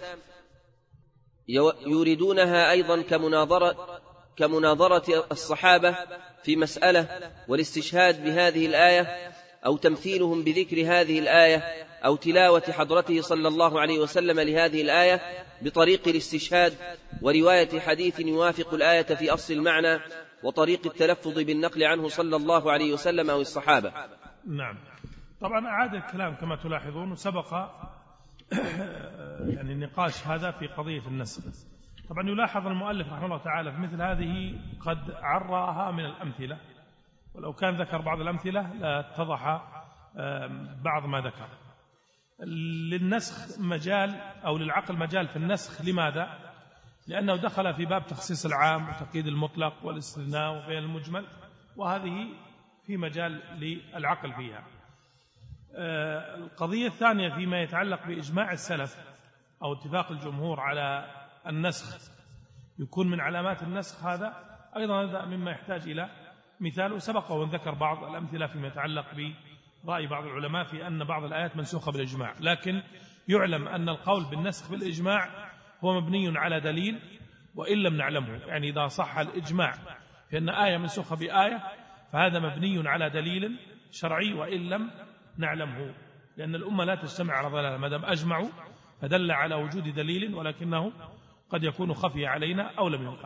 يريدونها أيضا كمناظرة, كمناظرة الصحابة في مسألة، والاستشهاد بهذه الآية، أو تمثيلهم بذكر هذه الآية، أو تلاوة حضرته صلى الله عليه وسلم لهذه الآية بطريق الاستشهاد، ورواية حديث يوافق الآية في أصل المعنى، وطريق التلفظ بالنقل عنه صلى الله عليه وسلم أو الصحابة.
نعم. طبعا أعاد الكلام كما تلاحظون، وسبق يعني النقاش هذا في قضية النسخ. طبعا يلاحظ المؤلف رحمه الله تعالى في مثل هذه قد عراها من الأمثلة، ولو كان ذكر بعض الأمثلة لاتضح بعض ما ذكر. للنسخ مجال، أو للعقل مجال في النسخ. لماذا؟ لأنه دخل في باب تخصيص العام وتقييد المطلق والاستثناء وبين المجمل، وهذه في مجال للعقل فيها. القضية الثانية فيما يتعلق بإجماع السلف أو اتفاق الجمهور على النسخ، يكون من علامات النسخ هذا أيضا هذا مما يحتاج إلى مثال، وسبق وذكر بعض الأمثلة فيما يتعلق برأي بعض العلماء في أن بعض الآيات منسوخة بالإجماع. لكن يعلم أن القول بالنسخ بالإجماع هو مبني على دليل وإن لم نعلمه، يعني إذا صح الإجماع في أن آية منسوخة بآية فهذا مبني على دليل شرعي وإن لم نعلمه، لأن الأمة لا تجتمع على ضلالة، ما دام أجمعوا فدل على وجود دليل، ولكنه قد يكون خفي علينا أو لم ينقل.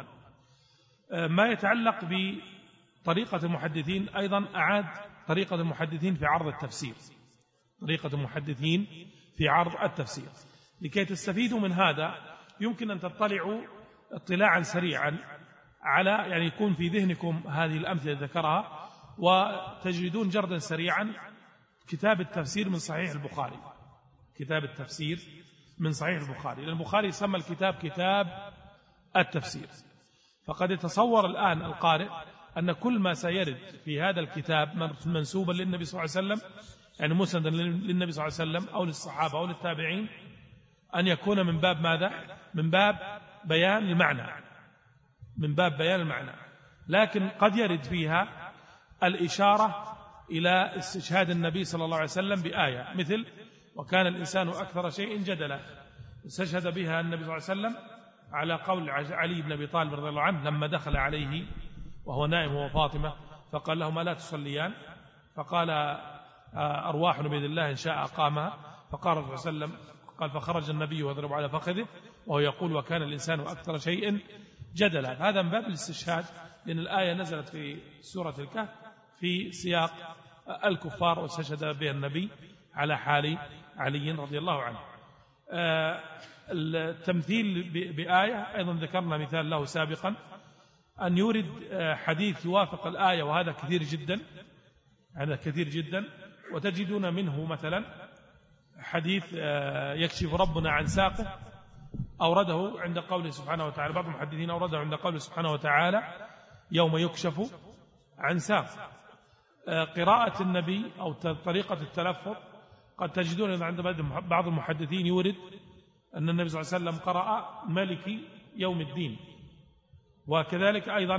ما يتعلق بطريقة المحدثين أيضا أعاد طريقة المحدثين في عرض التفسير، طريقة المحدثين في عرض التفسير. لكي تستفيدوا من هذا يمكن أن تطلعوا اطلاعا سريعا على، يعني يكون في ذهنكم هذه الأمثلة ذكرها، وتجدون جردا سريعا كتاب التفسير من صحيح البخاري. كتاب التفسير من صحيح البخاري، لأن البخاري سمى الكتاب كتاب التفسير. فقد يتصور الآن القارئ أن كل ما سيرد في هذا الكتاب منسوبا للنبي صلى الله عليه وسلم، يعني مسندا للنبي صلى الله عليه وسلم أو للصحابة أو للتابعين، أن يكون من باب ماذا؟ من باب بيان المعنى، من باب بيان المعنى. لكن قد يرد فيها الإشارة إلى استشهاد النبي صلى الله عليه وسلم بآية، مثل وكان الإنسان أكثر شيء جدلا، استشهد بها النبي صلى الله عليه وسلم على قول علي بن أبي طالب رضي الله عنه لما دخل عليه وهو نائم هو فاطمة فقال لهما لا تصليان، فقال أرواح بيد الله إن شاء أقامها، فقال صلى الله عليه وسلم قال فخرج النبي ويضرب على فخذه وهو يقول وكان الإنسان أكثر شيء جدلا. هذا من باب الاستشهاد، لأن الآية نزلت في سورة الكهف في سياق الكفار واستشهد بها النبي على حال علي رضي الله عنه. التمثيل بآية أيضا ذكرنا مثال له سابقا، أن يورد حديث يوافق الآية، وهذا كثير جدا، هذا كثير جدا. وتجدون منه مثلا حديث يكشف ربنا عن ساقه أورده عند قوله سبحانه وتعالى، بعض المحدثين أورده عند قوله سبحانه وتعالى يوم يكشف عن ساق. قراءة النبي أو طريقة التلفظ قد تجدون عند بعض المحدثين يورد أن النبي صلى الله عليه وسلم قرأ مالك يوم الدين، وكذلك أيضا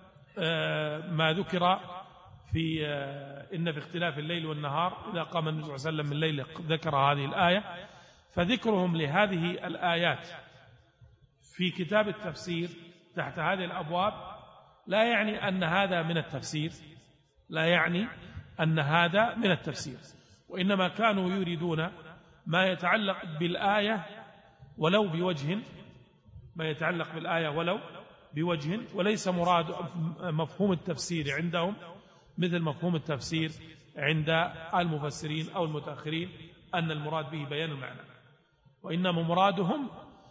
ما ذكر في إن في اختلاف الليل والنهار إذا قام النبي صلى الله عليه وسلم من الليل ذكر هذه الآية. فذكرهم لهذه الآيات في كتاب التفسير تحت هذه الأبواب لا يعني أن هذا من التفسير، لا يعني أن هذا من التفسير، وإنما كانوا يريدون ما يتعلق بالآية ولو بوجه، ما يتعلق بالآية ولو بوجه، وليس مراد مفهوم التفسير عندهم مثل مفهوم التفسير عند المفسرين أو المتأخرين أن المراد به بيان المعنى، وإنما مرادهم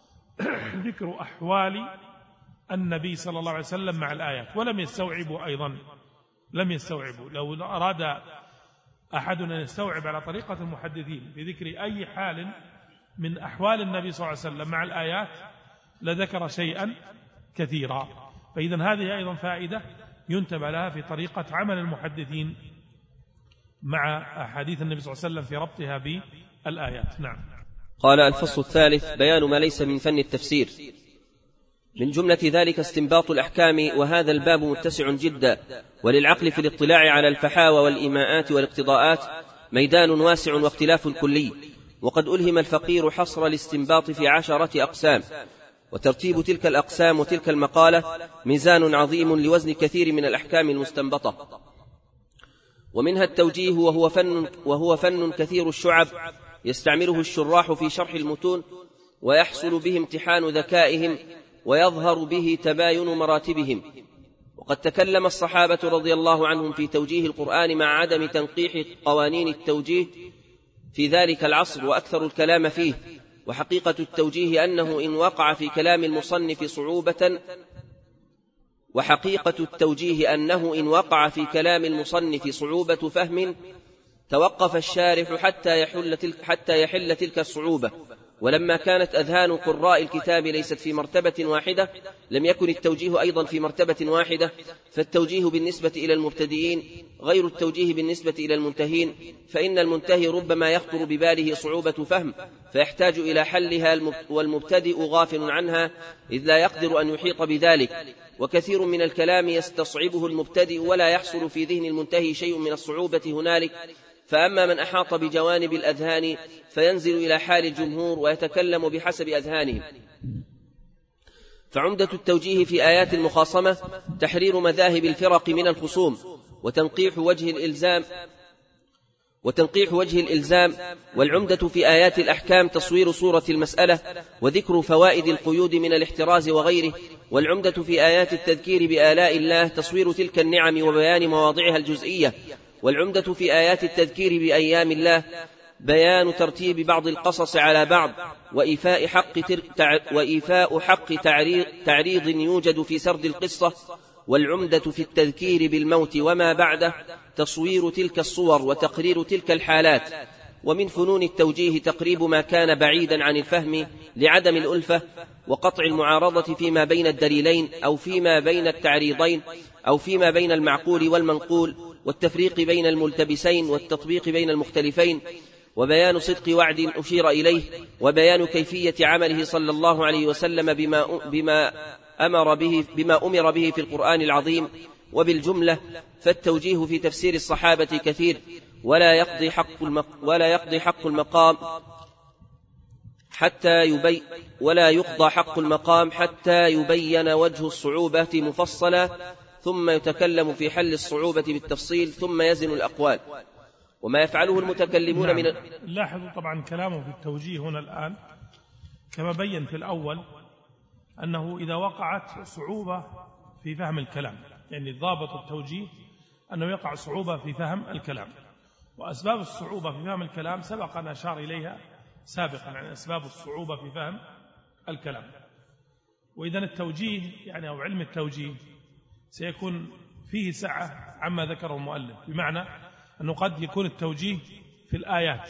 ذكر أحوال النبي صلى الله عليه وسلم مع الآيات. ولم يستوعبوا أيضا، لم يستوعبوا. لو أراد أحد أن يستوعب على طريقة المحدثين بذكر أي حال من أحوال النبي صلى الله عليه وسلم مع الآيات لذكر شيئا كثيرا. فإذن هذه أيضا فائدة ينتبه لها في طريقة عمل المحدثين مع أحاديث النبي صلى الله عليه وسلم في ربطها بالآيات. نعم.
قال الفصل الثالث: بيان ما ليس من فن التفسير. من جملة ذلك استنباط الأحكام، وهذا الباب متسع جدا، وللعقل في الاطلاع على الفحاوى والإيماءات والاقتضاءات ميدان واسع واختلاف كلي، وقد ألهم الفقير حصر الاستنباط في عشرة أقسام، وترتيب تلك الأقسام وتلك المقالة ميزان عظيم لوزن كثير من الأحكام المستنبطة. ومنها التوجيه، وهو فن, وهو فن كثير الشعب يستعمله الشراح في شرح المتون، ويحصل به امتحان ذكائهم، ويظهر به تباين مراتبهم. وقد تكلم الصحابة رضي الله عنهم في توجيه القرآن مع عدم تنقيح قوانين التوجيه في ذلك العصر، وأكثر الكلام فيه. وحقيقة التوجيه أنه إن وقع في كلام المصنف صعوبة وحقيقة التوجيه أنه إن وقع في كلام المصنف صعوبة فهم توقف الشارح حتى يحل تلك, حتى يحل تلك الصعوبة. ولما كانت أذهان قراء الكتاب ليست في مرتبة واحدة لم يكن التوجيه أيضا في مرتبة واحدة، فالتوجيه بالنسبة إلى المبتدئين غير التوجيه بالنسبة إلى المنتهين، فإن المنتهي ربما يخطر بباله صعوبة فهم فيحتاج إلى حلها، والمبتدئ غافل عنها إذ لا يقدر أن يحيط بذلك. وكثير من الكلام يستصعبه المبتدئ ولا يحصل في ذهن المنتهي شيء من الصعوبة هنالك. فأما من أحاط بجوانب الأذهان فينزل إلى حال الجمهور ويتكلم بحسب أذهانهم. فعمدة التوجيه في آيات المخاصمة تحرير مذاهب الفرق من الخصوم، وتنقيح وجه الإلزام وتنقيح وجه الإلزام والعمدة في آيات الأحكام تصوير صورة المسألة وذكر فوائد القيود من الاحتراز وغيره. والعمدة في آيات التذكير بآلاء الله تصوير تلك النعم وبيان مواضعها الجزئية. والعمدة في آيات التذكير بأيام الله بيان ترتيب بعض القصص على بعض، وإيفاء حق, تع... وإيفاء حق تعريض... تعريض يوجد في سرد القصة. والعمدة في التذكير بالموت وما بعده تصوير تلك الصور وتقرير تلك الحالات. ومن فنون التوجيه تقريب ما كان بعيدا عن الفهم لعدم الألفة، وقطع المعارضة فيما بين الدليلين أو فيما بين التعريضين أو فيما بين المعقول والمنقول، والتفريق بين الملتبسين والتطبيق بين المختلفين، وبيان صدق وعد أشير إليه، وبيان كيفية عمله صلى الله عليه وسلم بما, بما, أمر به بما أمر به في القرآن العظيم. وبالجملة فالتوجيه في تفسير الصحابة كثير، ولا يقضي حق, المق ولا يقضي حق المقام حتى يبين ولا يقضى حق المقام حتى يبين وجه الصعوبة مفصلا، ثم يتكلم في حل الصعوبة بالتفصيل، ثم يزن الأقوال. وما يفعله المتكلمون
نعم.
من
لاحظوا طبعا كلامه في التوجيه هنا الآن كما بين في الأول أنه إذا وقعت صعوبة في فهم الكلام، يعني ضابط التوجيه أنه يقع صعوبة في فهم الكلام. وأسباب الصعوبة في فهم الكلام سبق أن أشار إليها سابقا، يعني أسباب الصعوبة في فهم الكلام. وإذن التوجيه يعني أو علم التوجيه سيكون فيه سعة عما ذكره المؤلف، بمعنى أنه قد يكون التوجيه في الآيات،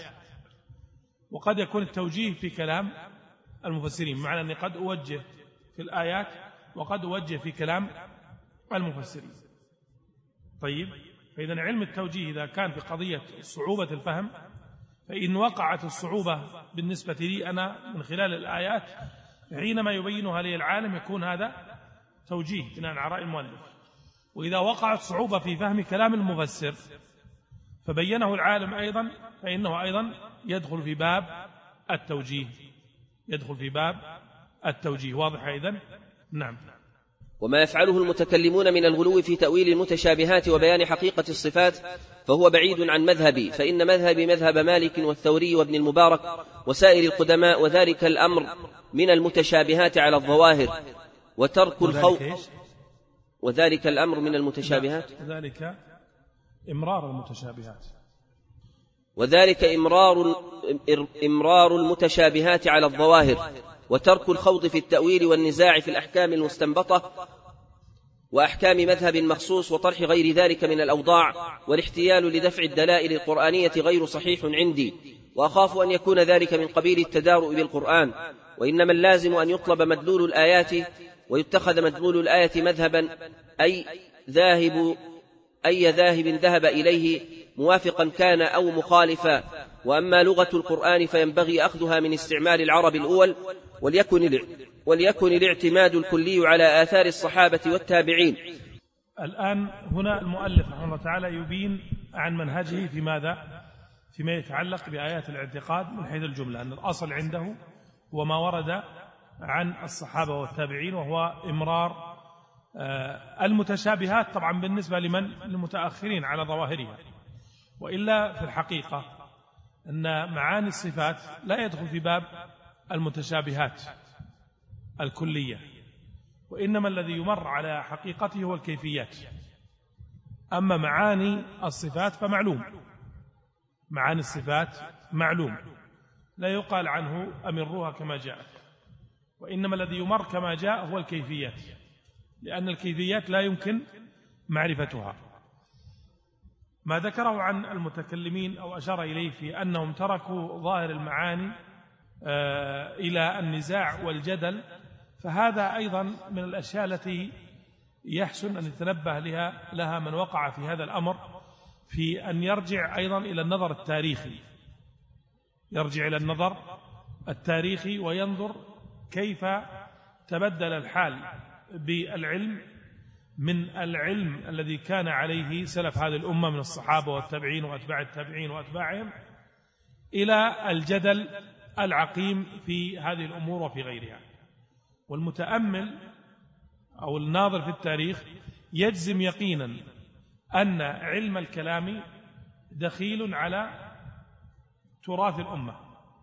وقد يكون التوجيه في كلام المفسرين، بمعنى أني قد أوجه في الآيات وقد أوجه في كلام المفسرين. طيب، فإذا علم التوجيه إذا كان في قضية صعوبة الفهم، فإن وقعت الصعوبة بالنسبة لي أنا من خلال الآيات، حينما يبينها لي العالم يكون هذا توجيه بناء على رأي المؤلف. وإذا وقعت صعوبة في فهم كلام المفسر فبينه العالم أيضا، فإنه أيضا يدخل في باب التوجيه، يدخل في باب التوجيه. واضح أيضا؟ نعم.
وما يفعله المتكلمون من الغلو في تأويل المتشابهات وبيان حقيقة الصفات فهو بعيد عن مذهبي، فإن مذهبي مذهب مالك والثوري وابن المبارك وسائر القدماء، وذلك الأمر من المتشابهات على الظواهر وترك الخوف. وذلك الأمر من المتشابهات
وذلك إمرار المتشابهات
وذلك إمرار إمرار المتشابهات على الظواهر وترك الخوض في التأويل والنزاع في الأحكام المستنبطة وأحكام مذهب مخصوص وطرح غير ذلك من الأوضاع، والاحتيال لدفع الدلائل القرآنية غير صحيح عندي، وأخاف أن يكون ذلك من قبيل التدارؤ بالقرآن، وإنما اللازم أن يطلب مدلول الآيات ويتخذ مدلول الآية مذهبا، أي ذاهب أي ذاهب ذهب إليه موافقا كان أو مخالفا. وأما لغة القرآن فينبغي أخذها من استعمال العرب الأول، وليكن وليكن الاعتماد الكلي على آثار الصحابة والتابعين.
الآن هنا المؤلف رحمه الله تعالى يبين عن منهجه في ماذا؟ فيما يتعلق بآيات الاعتقاد من حيث الجملة، أن الأصل عنده هو ما ورد عن الصحابة والتابعين، وهو إمرار المتشابهات طبعا بالنسبة لمن المتأخرين على ظواهرها. وإلا في الحقيقة أن معاني الصفات لا يدخل في باب المتشابهات الكلية، وإنما الذي يمر على حقيقته هو الكيفيات. أما معاني الصفات فمعلوم، معاني الصفات معلوم لا يقال عنه أمروها كما جاءت، وإنما الذي يمر كما جاء هو الكيفيات، لأن الكيفيات لا يمكن معرفتها. ما ذكره عن المتكلمين أو أشار إليه في أنهم تركوا ظاهر المعاني إلى النزاع والجدل، فهذا أيضا من الأشياء التي يحسن أن يتنبه لها, لها من وقع في هذا الأمر، في أن يرجع أيضا إلى النظر التاريخي، يرجع إلى النظر التاريخي وينظر كيف تبدل الحال بالعلم من العلم الذي كان عليه سلف هذه الأمة من الصحابة والتابعين وأتباع التابعين وأتباعهم إلى الجدل العقيم في هذه الأمور وفي غيرها. والمتأمل أو الناظر في التاريخ يجزم يقينا أن علم الكلام دخيل على تراث الأمة،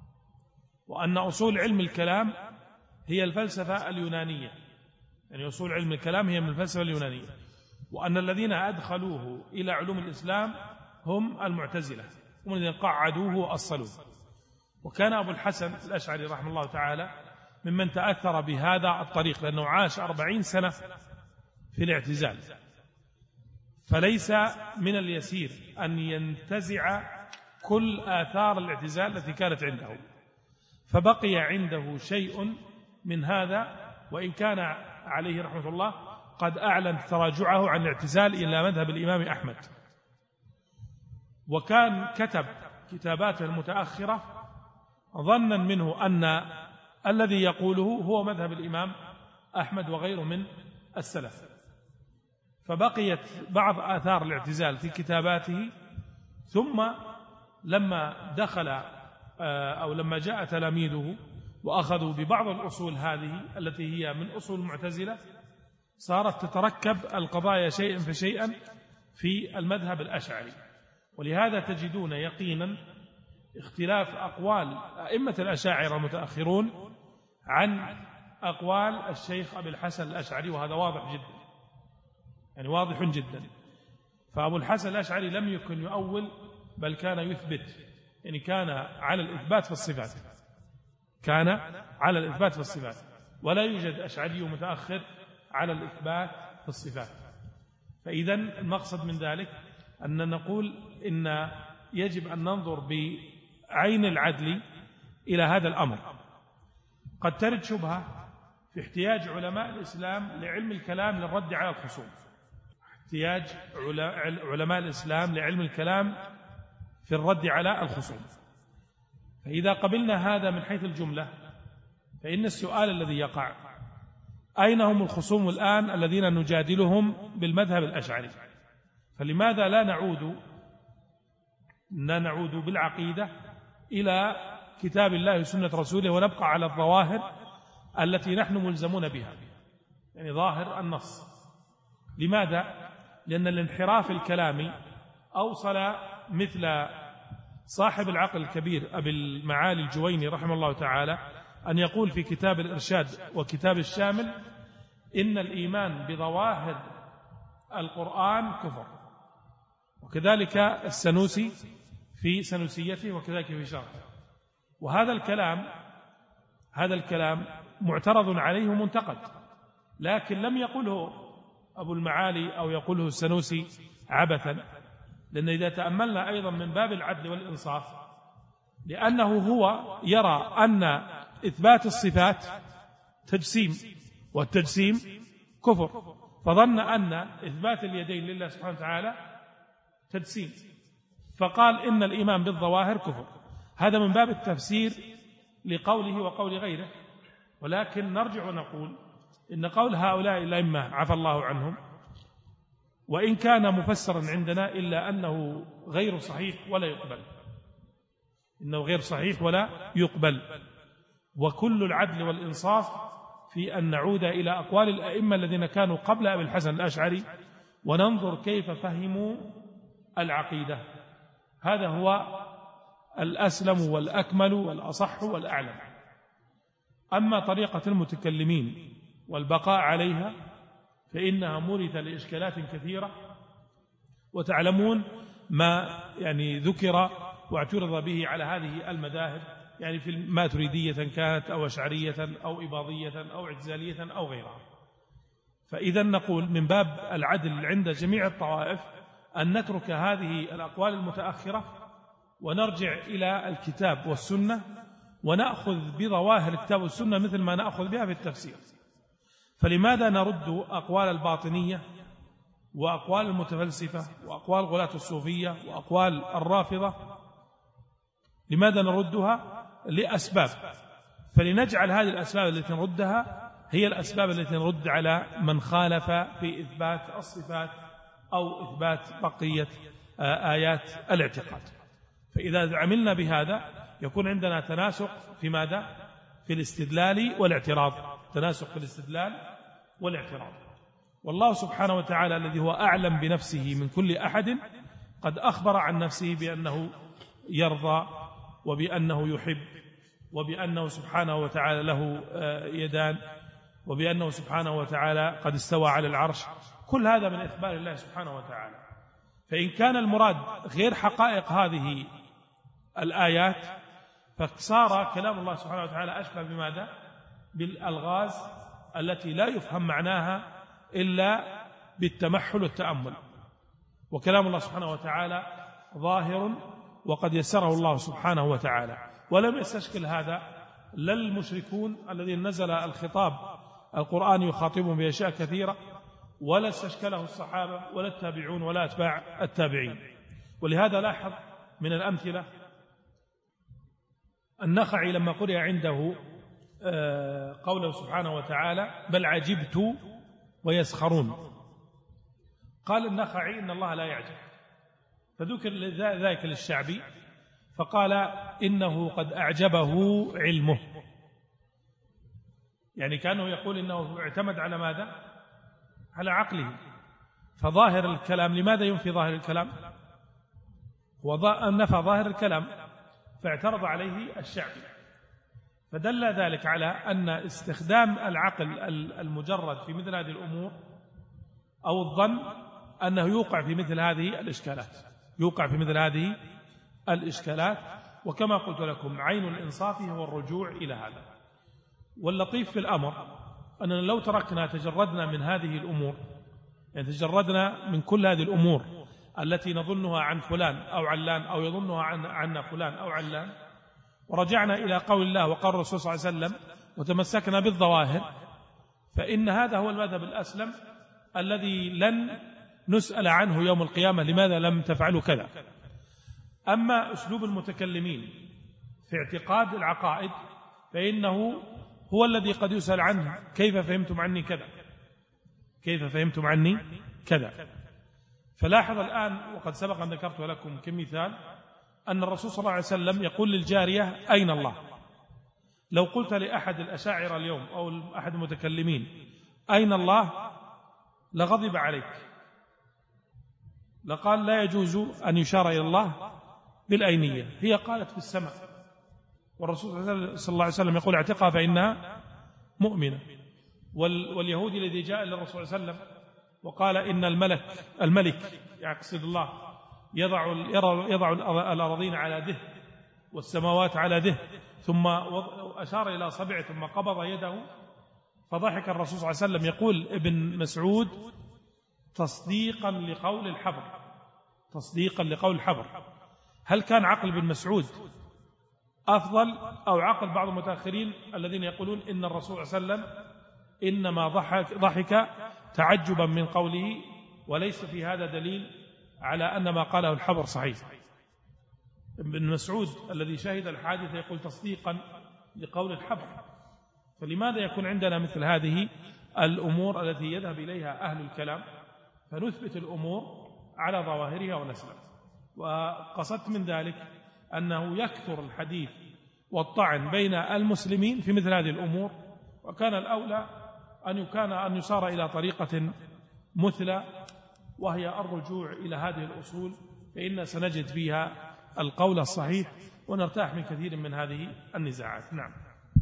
وأن أصول علم الكلام هي الفلسفة اليونانية، يعني أصول علم الكلام هي من الفلسفة اليونانية، وأن الذين أدخلوه إلى علوم الإسلام هم المعتزلة، هم الذين قعدوه وأصلوه. وكان أبو الحسن الأشعري رحمه الله تعالى ممن تأثر بهذا الطريق، لأنه عاش أربعين سنة في الاعتزال، فليس من اليسير أن ينتزع كل آثار الاعتزال التي كانت عنده، فبقي عنده شيء من هذا، وإن كان عليه رحمة الله قد أعلن تراجعه عن الاعتزال إلى مذهب الإمام أحمد. وكان كتب كتاباته المتأخرة ظنا منه أن الذي يقوله هو مذهب الإمام أحمد وغيره من السلف، فبقيت بعض آثار الاعتزال في كتاباته. ثم لما دخل أو لما جاء تلاميذه وأخذوا ببعض الأصول هذه التي هي من أصول المعتزلة، صارت تتركب القضايا شيئا فشيئا في المذهب الأشعري. ولهذا تجدون يقينا اختلاف أقوال أئمة الأشاعرة المتأخرون عن أقوال الشيخ أبي الحسن الأشعري، وهذا واضح جدا، يعني واضح جدا. فأبو الحسن الأشعري لم يكن يؤول، بل كان يثبت، يعني كان على الإثبات في الصفات، كان على الإثبات في الصفات، ولا يوجد أشعري متأخر على الإثبات في الصفات. فإذا المقصد من ذلك أن نقول إن يجب أن ننظر بعين العدل إلى هذا الأمر. قد ترد شبهة في احتياج علماء الإسلام لعلم الكلام للرد على الخصوم، احتياج علماء الإسلام لعلم الكلام في الرد على الخصوم. فإذا قبلنا هذا من حيث الجملة، فإن السؤال الذي يقع: أين هم الخصوم الآن الذين نجادلهم بالمذهب الأشعري؟ فلماذا لا نعود لا نعود بالعقيدة إلى كتاب الله وسنة رسوله، ونبقى على الظواهر التي نحن ملزمون بها، يعني ظاهر النص؟ لماذا؟ لأن الانحراف الكلامي أوصل مثل صاحب العقل الكبير أبي المعالي الجويني رحمه الله تعالى أن يقول في كتاب الإرشاد وكتاب الشامل: إن الإيمان بظواهر القرآن كفر. وكذلك السنوسي في سنوسيته، وكذلك في شرحه. وهذا الكلام هذا الكلام معترض عليه ومنتقد، لكن لم يقله أبو المعالي أو يقوله السنوسي عبثا، لأن إذا تأملنا أيضا من باب العدل والإنصاف، لأنه هو يرى أن إثبات الصفات تجسيم، والتجسيم كفر، فظن أن إثبات اليدين لله سبحانه وتعالى تجسيم، فقال إن الإيمان بالظواهر كفر. هذا من باب التفسير لقوله وقول غيره. ولكن نرجع ونقول إن قول هؤلاء الأئمة عفى الله عنهم وإن كان مفسرا عندنا، إلا أنه غير صحيح ولا يقبل، إنه غير صحيح ولا يقبل. وكل العدل والإنصاف في أن نعود إلى أقوال الأئمة الذين كانوا قبل أبي الحسن الأشعري، وننظر كيف فهموا العقيدة. هذا هو الأسلم والأكمل والأصح والأعلم. أما طريقة المتكلمين والبقاء عليها فإنها مورثة لإشكالات كثيرة، وتعلمون ما يعني ذكر واعترض به على هذه المذاهب، يعني في الماتريدية كانت أو أشعرية أو إباضية أو اعتزالية أو غيرها. فإذا نقول من باب العدل عند جميع الطوائف أن نترك هذه الأقوال المتأخرة ونرجع إلى الكتاب والسنة، ونأخذ بظواهر الكتاب والسنة مثل ما نأخذ بها في التفسير. فلماذا نرد أقوال الباطنية وأقوال المتفلسفة وأقوال غلاة الصوفية وأقوال الرافضة؟ لماذا نردها؟ لأسباب. فلنجعل هذه الأسباب التي نردها هي الأسباب التي نرد على من خالف في إثبات الصفات أو إثبات بقية آيات الاعتقاد. فإذا عملنا بهذا يكون عندنا تناسق في ماذا؟ في الاستدلال والاعتراض، تناسق في الاستدلال والاعتراض. والله سبحانه وتعالى الذي هو أعلم بنفسه من كل أحد قد أخبر عن نفسه بأنه يرضى، وبأنه يحب، وبأنه سبحانه وتعالى له يدان، وبأنه سبحانه وتعالى قد استوى على العرش. كل هذا من إخبار الله سبحانه وتعالى. فإن كان المراد غير حقائق هذه الآيات فصار كلام الله سبحانه وتعالى أشبه بماذا؟ بالألغاز التي لا يفهم معناها إلا بالتمحل والتأمل. وكلام الله سبحانه وتعالى ظاهر وقد يسره الله سبحانه وتعالى، ولم يستشكل هذا لا المشركون الذين نزل الخطاب القرآن يخاطبهم بأشياء كثيرة، ولا استشكله الصحابة ولا التابعون ولا أتباع التابعين. ولهذا لاحظ من الأمثلة النخعي لما قرئ عنده قوله سبحانه وتعالى بل عجبت ويسخرون، قال النخعي إن الله لا يعجب، فذكر ذلك للشعبي فقال إنه قد أعجبه علمه، يعني كأنه يقول إنه اعتمد على ماذا؟ على عقله. فظاهر الكلام، لماذا ينفي ظاهر الكلام؟ ونفى ظاهر الكلام فاعترض عليه الشعبي، فدل ذلك على أن استخدام العقل المجرد في مثل هذه الأمور أو الظن أنه يوقع في مثل هذه الإشكالات، يوقع في مثل هذه الإشكالات. وكما قلت لكم عين الإنصاف هو الرجوع إلى هذا. واللطيف في الأمر أننا لو تركنا تجردنا من هذه الأمور، يعني تجردنا من كل هذه الأمور التي نظنها عن فلان أو علان أو يظنها عن عنا فلان أو علان، ورجعنا إلى قول الله وقال الرسول صلى الله عليه وسلم وتمسكنا بالظواهر، فإن هذا هو المذهب الأسلم الذي لن نسأل عنه يوم القيامة لماذا لم تفعلوا كذا. أما أسلوب المتكلمين في اعتقاد العقائد فإنه هو الذي قد يسأل عنه كيف فهمتم عني كذا، كيف فهمتم عني كذا. فلاحظ الآن، وقد سبق أن ذكرت لكم كمثال، أن الرسول صلى الله عليه وسلم يقول للجارية أين الله؟ لو قلت لأحد الأشاعرة اليوم أو أحد المتكلمين أين الله لغضب عليك، لقال لا يجوز أن يشار إلى الله بالأينية، هي قالت في السماء، والرسول صلى الله عليه وسلم يقول اعتقها فإنها مؤمنة. واليهودي الذي جاء إلى الرسول صلى الله عليه وسلم وقال إن الملك الملك يقصد الله يضع يضع الأراضين على ده والسماوات على ده، ثم أشار إلى صبعه ثم قبض يده، فضحك الرسول صلى الله عليه وسلم. يقول ابن مسعود تصديقا لقول الحبر، تصديقا لقول الحبر. هل كان عقل ابن مسعود أفضل أو عقل بعض المتأخرين الذين يقولون إن الرسول صلى الله عليه وسلم إنما ضحك, ضحك تعجبا من قوله وليس في هذا دليل على أن ما قاله الحبر صحيح؟ ابن مسعود الذي شهد الحادثة يقول تصديقا لقول الحبر. فلماذا يكون عندنا مثل هذه الأمور التي يذهب إليها أهل الكلام فنثبت الأمور على ظواهرها ونسلم؟ وقصدت من ذلك أنه يكثر الحديث والطعن بين المسلمين في مثل هذه الأمور، وكان الأولى أن كان أن يصار إلى طريقة مثلى، وهي الرجوع إلى هذه الأصول، فإن سنجد فيها القول الصحيح ونرتاح من كثير من هذه النزاعات. نعم.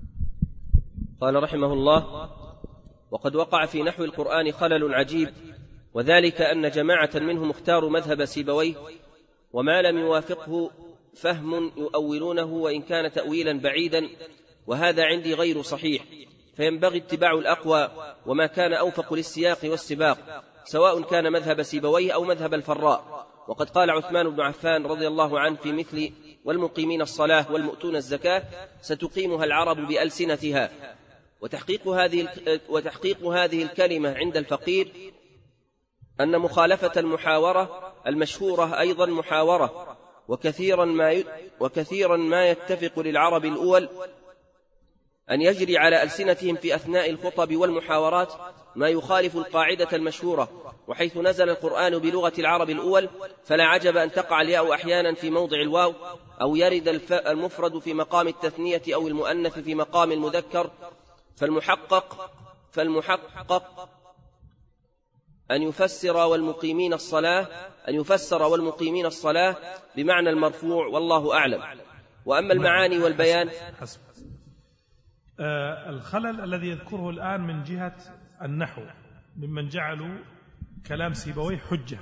قال رحمه الله: وقد وقع في نحو القرآن خلل عجيب، وذلك أن جماعة منهم اختاروا مذهب سيبويه، وما لم يوافقه فهم يؤولونه وإن كان تأويلا بعيدا، وهذا عندي غير صحيح، فينبغي اتباع الأقوى وما كان أوفق للسياق والسباق، سواء كان مذهب سيبويه أو مذهب الفراء. وقد قال عثمان بن عفان رضي الله عنه في مثل والمقيمين الصلاة والمؤتون الزكاة ستقيمها العرب بألسنتها. وتحقيق هذه وتحقيق هذه الكلمة عند الفقير أن مخالفة المحاورة المشهورة أيضا محاورة، وكثيرا ما وكثيرا ما يتفق للعرب الأول أن يجري على ألسنتهم في أثناء الخطب والمحاورات ما يخالف القاعدة المشهورة. وحيث نزل القرآن بلغة العرب الأول فلا عجب أن تقع الياء أحيانا في موضع الواو، أو يرد المفرد في مقام التثنية أو المؤنث في مقام المذكر. فالمحقق فالمحقق أن يفسر والمقيمين الصلاة أن يفسر والمقيمين الصلاة بمعنى المرفوع، والله أعلم. وأما المعاني والبيان
حسب. آه الخلل الذي يذكره الآن من جهة النحو ممن جعلوا كلام سيبويه حجة،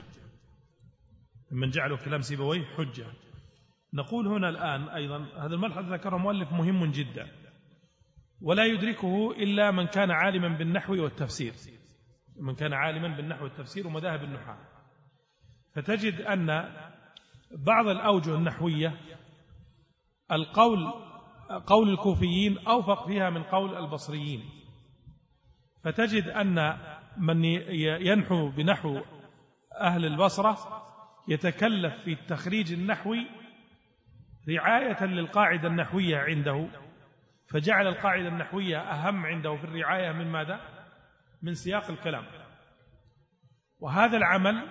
ممن جعلوا كلام سيبويه حجة. نقول هنا الآن أيضا هذا الملحظ ذكره مؤلف مهم جدا، ولا يدركه إلا من كان عالما بالنحو والتفسير، من كان عالما بالنحو والتفسير ومذاهب النحاة. فتجد أن بعض الأوجه النحوية القول قول الكوفيين أوفق فيها من قول البصريين، فتجد أن من ينحو بنحو أهل البصرة يتكلف في التخريج النحوي رعاية للقاعدة النحوية عنده، فجعل القاعدة النحوية أهم عنده في الرعاية من ماذا؟ من سياق الكلام. وهذا العمل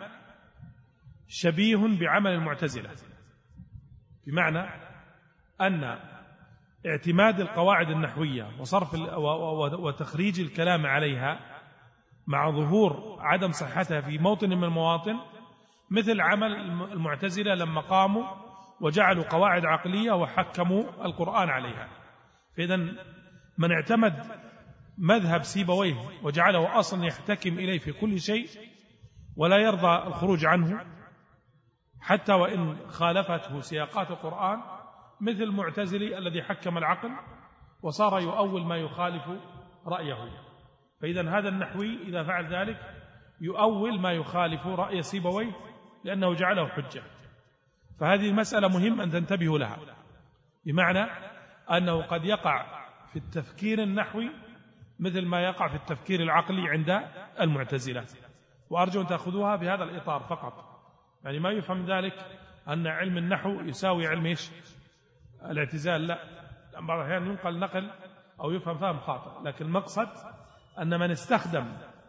شبيه بعمل المعتزلة، بمعنى أن اعتماد القواعد النحوية وصرف وتخريج الكلام عليها مع ظهور عدم صحتها في موطن من المواطن، مثل عمل المعتزلة لما قاموا وجعلوا قواعد عقلية وحكموا القرآن عليها. فإذن من اعتمد مذهب سيبويه وجعله أصلا يحتكم إليه في كل شيء ولا يرضى الخروج عنه حتى وإن خالفته سياقات القرآن، مثل المعتزلي الذي حكم العقل وصار يؤول ما يخالف رأيه. فإذن هذا النحوي إذا فعل ذلك يؤول ما يخالف رأي سيبويه لأنه جعله حجة. فهذه المسألة مهم أن تنتبهوا لها، بمعنى أنه قد يقع في التفكير النحوي مثل ما يقع في التفكير العقلي عند المعتزلة. وأرجو أن تأخذوها بهذا الإطار فقط، يعني ما يفهم ذلك أن علم النحو يساوي علم إيش؟ الاعتزال، لا. بعض الأحيان ينقل نقل أو يفهم فهم خاطئ، لكن المقصد أن من استخدم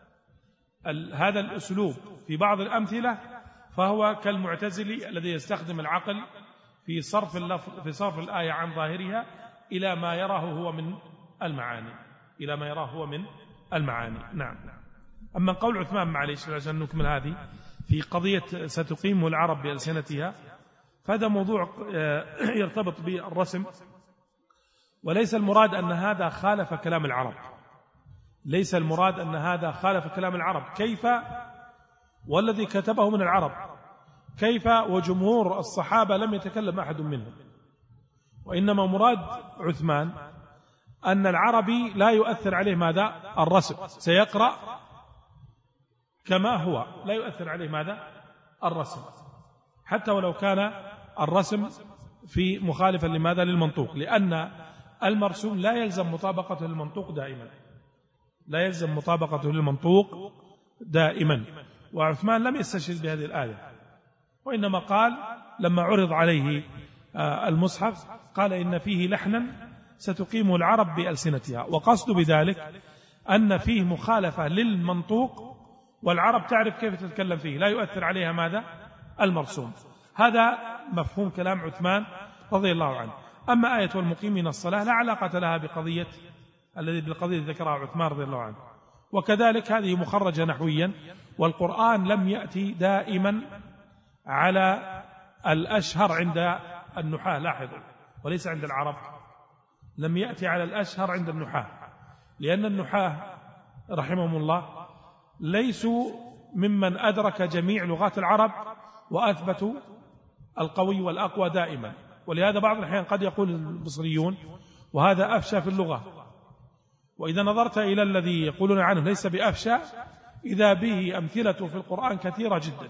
هذا الأسلوب في بعض الأمثلة فهو كالمعتزلي الذي يستخدم العقل في صرف اللفظ في صرف الآية عن ظاهرها إلى ما يراه هو من المعاني إلى ما يراه هو من المعاني. نعم. أما قول عثمان، معليش عشان نكمل هذه في قضية ستقيم العرب بألسنتها، فهذا موضوع يرتبط بالرسم، وليس المراد أن هذا خالف كلام العرب، ليس المراد أن هذا خالف كلام العرب. كيف والذي كتبه من العرب؟ كيف وجمهور الصحابة لم يتكلم أحد منهم؟ وإنما مراد عثمان أن العربي لا يؤثر عليه ماذا؟ الرسم، سيقرأ كما هو، لا يؤثر عليه ماذا؟ الرسم، حتى ولو كان الرسم في مخالفا لماذا؟ للمنطوق، لأن المرسوم لا يلزم مطابقته للمنطوق دائما، لا يلزم مطابقته للمنطوق دائما. وعثمان لم يستشهد بهذه الآية، وإنما قال لما عرض عليه المصحف قال إن فيه لحنا ستقيم العرب بألسنتها، وقصد بذلك أن فيه مخالفة للمنطوق والعرب تعرف كيف تتكلم فيه، لا يؤثر عليها ماذا؟ المرسوم. هذا مفهوم كلام عثمان رضي الله عنه. أما آية والمقيمين الصلاة لا علاقة لها بقضية الذي بالقضية ذكرها عثمان رضي الله عنه. وكذلك هذه مخرجة نحويا، والقرآن لم يأتي دائما على الأشهر عند النحاة، لاحظوا، وليس عند العرب، لم يأتي على الأشهر عند النحاة، لأن النحاة رحمهم الله ليسوا ممن أدرك جميع لغات العرب وأثبتوا القوي والأقوى دائما. ولهذا بعض الأحيان قد يقول البصريون وهذا أفشى في اللغة، وإذا نظرت إلى الذي يقولون عنه ليس بأفشى إذا به أمثلة في القرآن كثيرة جدا،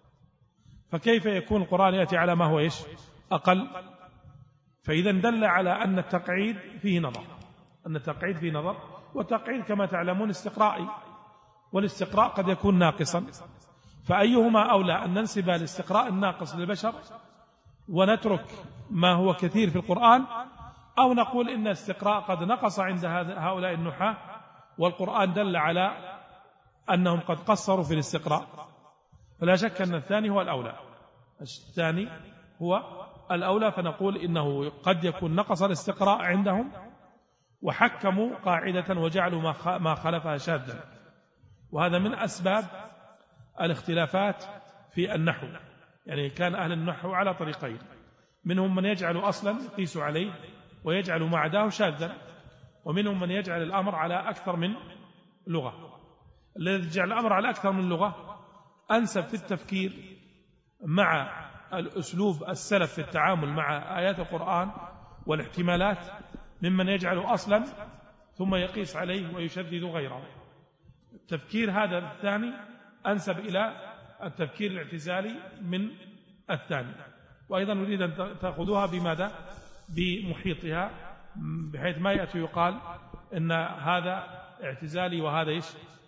فكيف يكون القرآن يأتي على ما هو إيش؟ أقل؟ فإذا دل على أن التقعيد فيه نظر، أن التقعيد فيه نظر، والتقعيد كما تعلمون استقرائي، والاستقراء قد يكون ناقصا، فأيهما أولى أن ننسب الاستقراء الناقص للبشر ونترك ما هو كثير في القرآن، أو نقول إن الاستقراء قد نقص عند هؤلاء النحاة والقرآن دل على أنهم قد قصروا في الاستقراء؟ فلا شك أن الثاني هو الأولى، الثاني هو الأولى، فنقول إنه قد يكون نقص الاستقراء عندهم وحكموا قاعدة وجعلوا ما خلفها شاذا. وهذا من أسباب الاختلافات في النحو، يعني كان أهل النحو على طريقين، منهم من يجعل أصلا يقيس عليه ويجعل ما عداه شاذا، ومنهم من يجعل الأمر على أكثر من لغة. الذي يجعل الأمر على أكثر من لغة أنسب في التفكير مع الأسلوب السلف في التعامل مع آيات القرآن والاحتمالات ممن يجعل أصلا ثم يقيس عليه ويشدد غيره. التفكير هذا الثاني أنسب إلى التفكير الاعتزالي من الثاني. وأيضا نريد أن تأخذوها بماذا؟ بمحيطها، بحيث ما يأتي يقال إن هذا اعتزالي وهذا إيش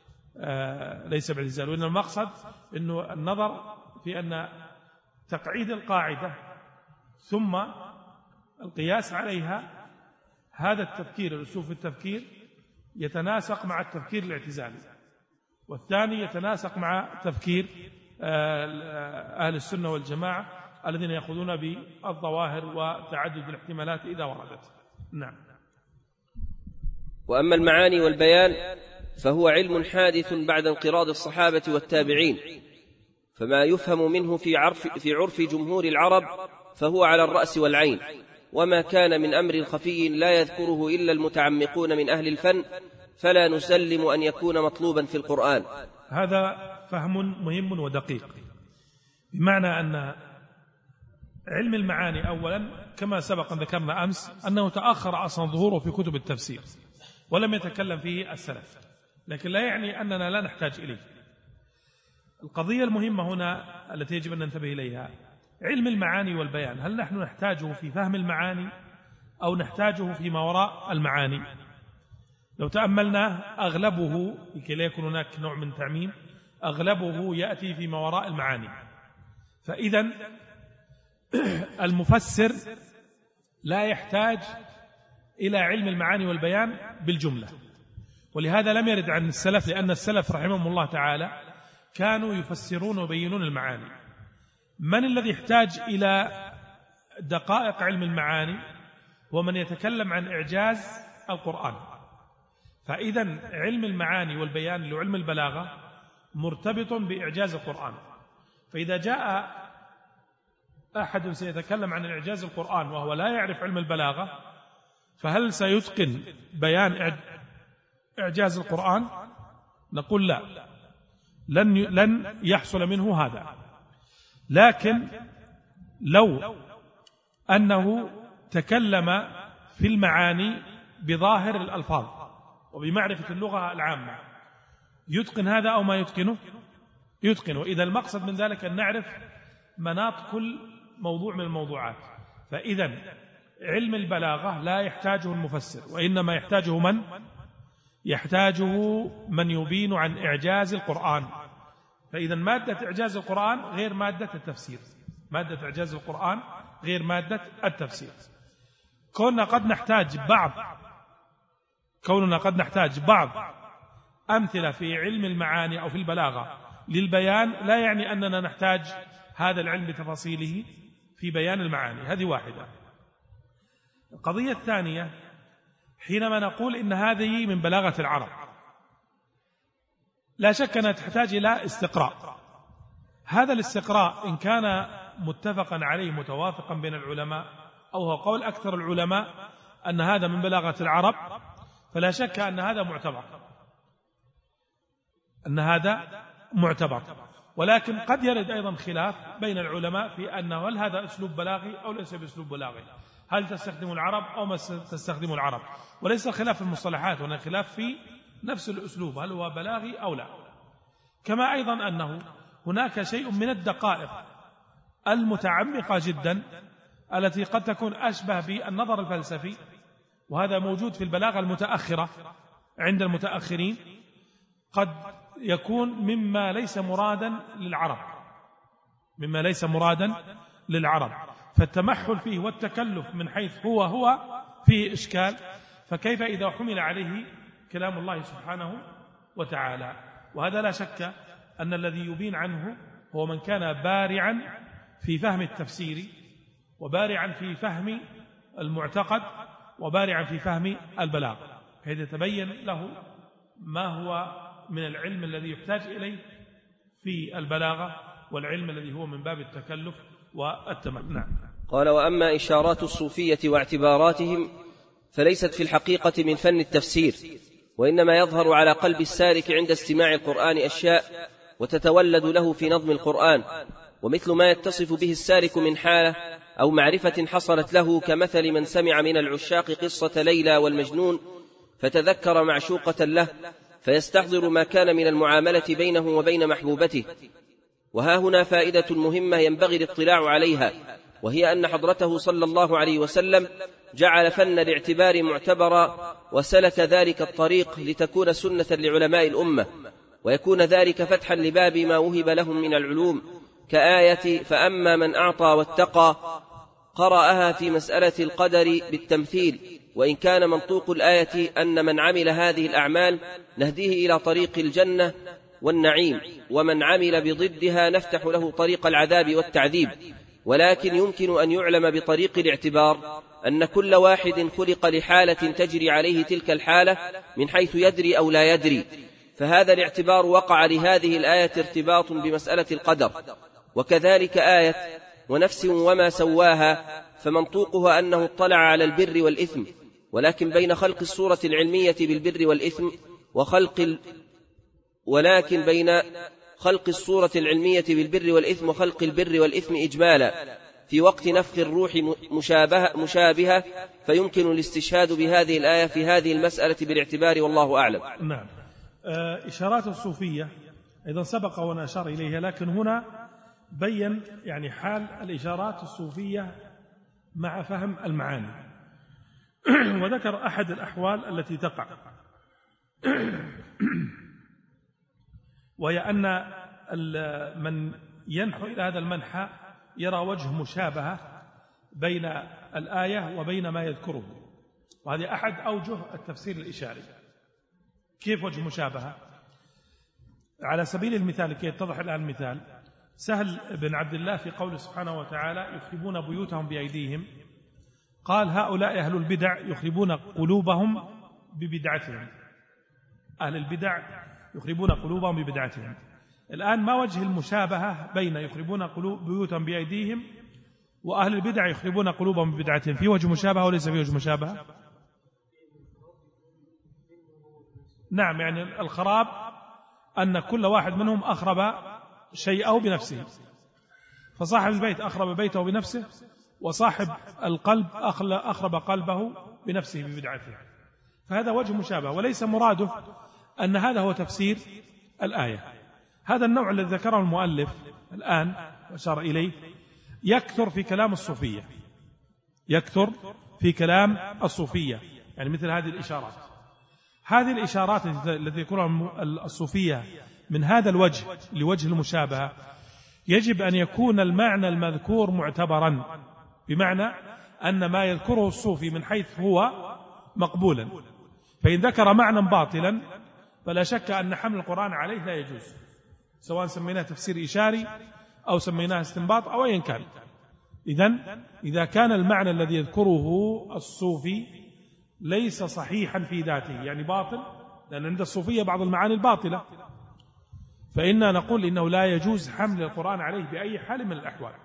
آه ليس باعتزال، وإن المقصد إنه النظر في أن تقعيد القاعدة ثم القياس عليها، هذا التفكير الأسلوب في التفكير يتناسق مع التفكير الاعتزالي، والثاني يتناسق مع تفكير أهل السنة والجماعة الذين يأخذون بالظواهر وتعدد الاحتمالات إذا وردت. نعم.
وأما المعاني والبيان فهو علم حادث بعد انقراض الصحابة والتابعين، فما يفهم منه في عرف, في عرف جمهور العرب فهو على الرأس والعين، وما كان من أمر خفي لا يذكره إلا المتعمقون من أهل الفن فلا نسلم أن يكون مطلوبا في القرآن.
هذا فهم مهم ودقيق، بمعنى أن علم المعاني أولا كما سبق ذكرنا أمس أنه تأخر أصلا ظهوره في كتب التفسير ولم يتكلم فيه السلف، لكن لا يعني أننا لا نحتاج إليه. القضية المهمة هنا التي يجب أن ننتبه إليها علم المعاني والبيان، هل نحن نحتاجه في فهم المعاني أو نحتاجه فيما وراء المعاني؟ لو تأملناه أغلبه، لكي لا يكون هناك نوع من تعميم، أغلبه يأتي فيما وراء المعاني. فإذا المفسر لا يحتاج إلى علم المعاني والبيان بالجملة، ولهذا لم يرد عن السلف، لأن السلف رحمهم الله تعالى كانوا يفسرون ويبينون المعاني. من الذي يحتاج إلى دقائق علم المعاني؟ هو من يتكلم عن إعجاز القرآن. فإذا علم المعاني والبيان لعلم البلاغة مرتبط بإعجاز القرآن. فإذا جاء أحد سيتكلم عن إعجاز القرآن وهو لا يعرف علم البلاغة، فهل سيتقن بيان إعجاز القرآن؟ نقول لا، لن لن يحصل منه هذا. لكن لو أنه تكلم في المعاني بظاهر الألفاظ وبمعرفة اللغة العامة، يتقن هذا أو ما يتقنه؟ يتقنه. إذا المقصد من ذلك أن نعرف مناط كل موضوع من الموضوعات. فإذا علم البلاغة لا يحتاجه المفسر، وإنما يحتاجه من؟ يحتاجه من يبين عن إعجاز القرآن. فإذا مادة إعجاز القرآن غير مادة التفسير، مادة إعجاز القرآن غير مادة التفسير. كوننا قد نحتاج بعض كوننا قد نحتاج بعض أمثلة في علم المعاني أو في البلاغة للبيان لا يعني أننا نحتاج هذا العلم بتفاصيله في بيان المعاني. هذه واحدة. القضية الثانية، حينما نقول إن هذه من بلاغة العرب، لا شك أنها تحتاج إلى استقراء. هذا الاستقراء إن كان متفقا عليه متوافقا بين العلماء، أو هو قول أكثر العلماء أن هذا من بلاغة العرب، فلا شك أن هذا معتبر أن هذا معتبر ولكن قد يرد أيضا خلاف بين العلماء في أنه هل هذا أسلوب بلاغي أو ليس بأسلوب بلاغي، هل تستخدم العرب أو ما تستخدم العرب. وليس خلاف في المصطلحات، هنا خلاف في نفس الأسلوب، هل هو بلاغي أو لا. كما أيضا أنه هناك شيء من الدقائق المتعمقة جدا التي قد تكون أشبه بالنظر الفلسفي، وهذا موجود في البلاغة المتأخرة عند المتأخرين، قد يكون مما ليس مرادا للعرب مما ليس مرادا للعرب فالتمحل فيه والتكلف من حيث هو هو فيه إشكال. فكيف إذا حمل عليه كلام الله سبحانه وتعالى؟ وهذا لا شك أن الذي يبين عنه هو من كان بارعا في فهم التفسير، وبارعا في فهم المعتقد، وبارعا في فهم البلاغ، حيث يتبين له ما هو من العلم الذي يحتاج إليه في البلاغة، والعلم الذي هو من باب التكلف والتمكن. نعم.
قال: وأما إشارات الصوفية واعتباراتهم فليست في الحقيقة من فن التفسير، وإنما يظهر على قلب السالك عند استماع القرآن أشياء وتتولد له في نظم القرآن، ومثل ما يتصف به السالك من حالة أو معرفة حصلت له، كمثل من سمع من العشاق قصة ليلى والمجنون فتذكر معشوقة له فيستحضر ما كان من المعاملة بينه وبين محبوبته. وها هنا فائدة مهمة ينبغي الاطلاع عليها، وهي أن حضرته صلى الله عليه وسلم جعل فن الاعتبار معتبرا، وسلك ذلك الطريق لتكون سنة لعلماء الأمة، ويكون ذلك فتحا لباب ما وهب لهم من العلوم، كآية فأما من أعطى واتقى، قرأها في مسألة القدر بالتمثيل، وإن كان منطوق الآية أن من عمل هذه الأعمال نهديه إلى طريق الجنة والنعيم، ومن عمل بضدها نفتح له طريق العذاب والتعذيب. ولكن يمكن أن يعلم بطريق الاعتبار أن كل واحد خلق لحالة تجري عليه تلك الحالة من حيث يدري أو لا يدري، فهذا الاعتبار وقع لهذه الآية ارتباط بمسألة القدر. وكذلك آية ونفس وما سواها فمنطوقها أنه اطلع على البر والإثم، ولكن بين خلق الصورة العلمية بالبر والإثم وخلق ال... ولكن بين خلق الصورة العلمية بالبر والإثم وخلق البر والإثم إجمالا في وقت نفخ الروح مشابهة, مشابهة فيمكن الاستشهاد بهذه الآية في هذه المسألة بالاعتبار، والله أعلم.
نعم. إشارات الصوفية أيضا سبق وأنا أشار إليها، لكن هنا بين يعني حال الإشارات الصوفية مع فهم المعاني وذكر أحد الأحوال التي تقع، وهي أن من ينحو إلى هذا المنحى يرى وجه مشابهة بين الآية وبين ما يذكره، وهذه أحد أوجه التفسير الإشاري. كيف وجه مشابهة؟ على سبيل المثال كي يتضح الآن المثال، سهل بن عبد الله في قوله سبحانه وتعالى يخربون بيوتهم بأيديهم، قال هؤلاء أهل البدع يخربون قلوبهم ببدعتهم، أهل البدع يخربون قلوبهم ببدعتهم. الآن ما وجه المشابهة بين يخربون قلوب بيوتهم بأيديهم وأهل البدع يخربون قلوبهم ببدعتهم؟ في وجه مشابهة وليس في وجه مشابهة؟ نعم، يعني الخراب أن كل واحد منهم أخرب شيئه بنفسه، فصاحب البيت أخرب بيته بنفسه، وصاحب القلب أخرب قلبه بنفسه ببدعته، فهذا وجه مشابه، وليس مراده أن هذا هو تفسير الآية. هذا النوع الذي ذكره المؤلف الآن وأشار إليه يكثر في كلام الصوفية، يكثر في كلام الصوفية، يعني مثل هذه الإشارات. هذه الإشارات التي يذكرها الصوفية من هذا الوجه لوجه المشابهة يجب أن يكون المعنى المذكور معتبرا، بمعنى أن ما يذكره الصوفي من حيث هو مقبولا، فإن ذكر معنى باطلا فلا شك أن حمل القرآن عليه لا يجوز، سواء سميناه تفسير إشاري أو سميناه استنباط أو أيا كان. إذن إذا كان المعنى الذي يذكره الصوفي ليس صحيحا في ذاته، يعني باطل، لأن عند الصوفية بعض المعاني الباطلة، فإننا نقول إنه لا يجوز حمل القرآن عليه بأي حال من الأحوال.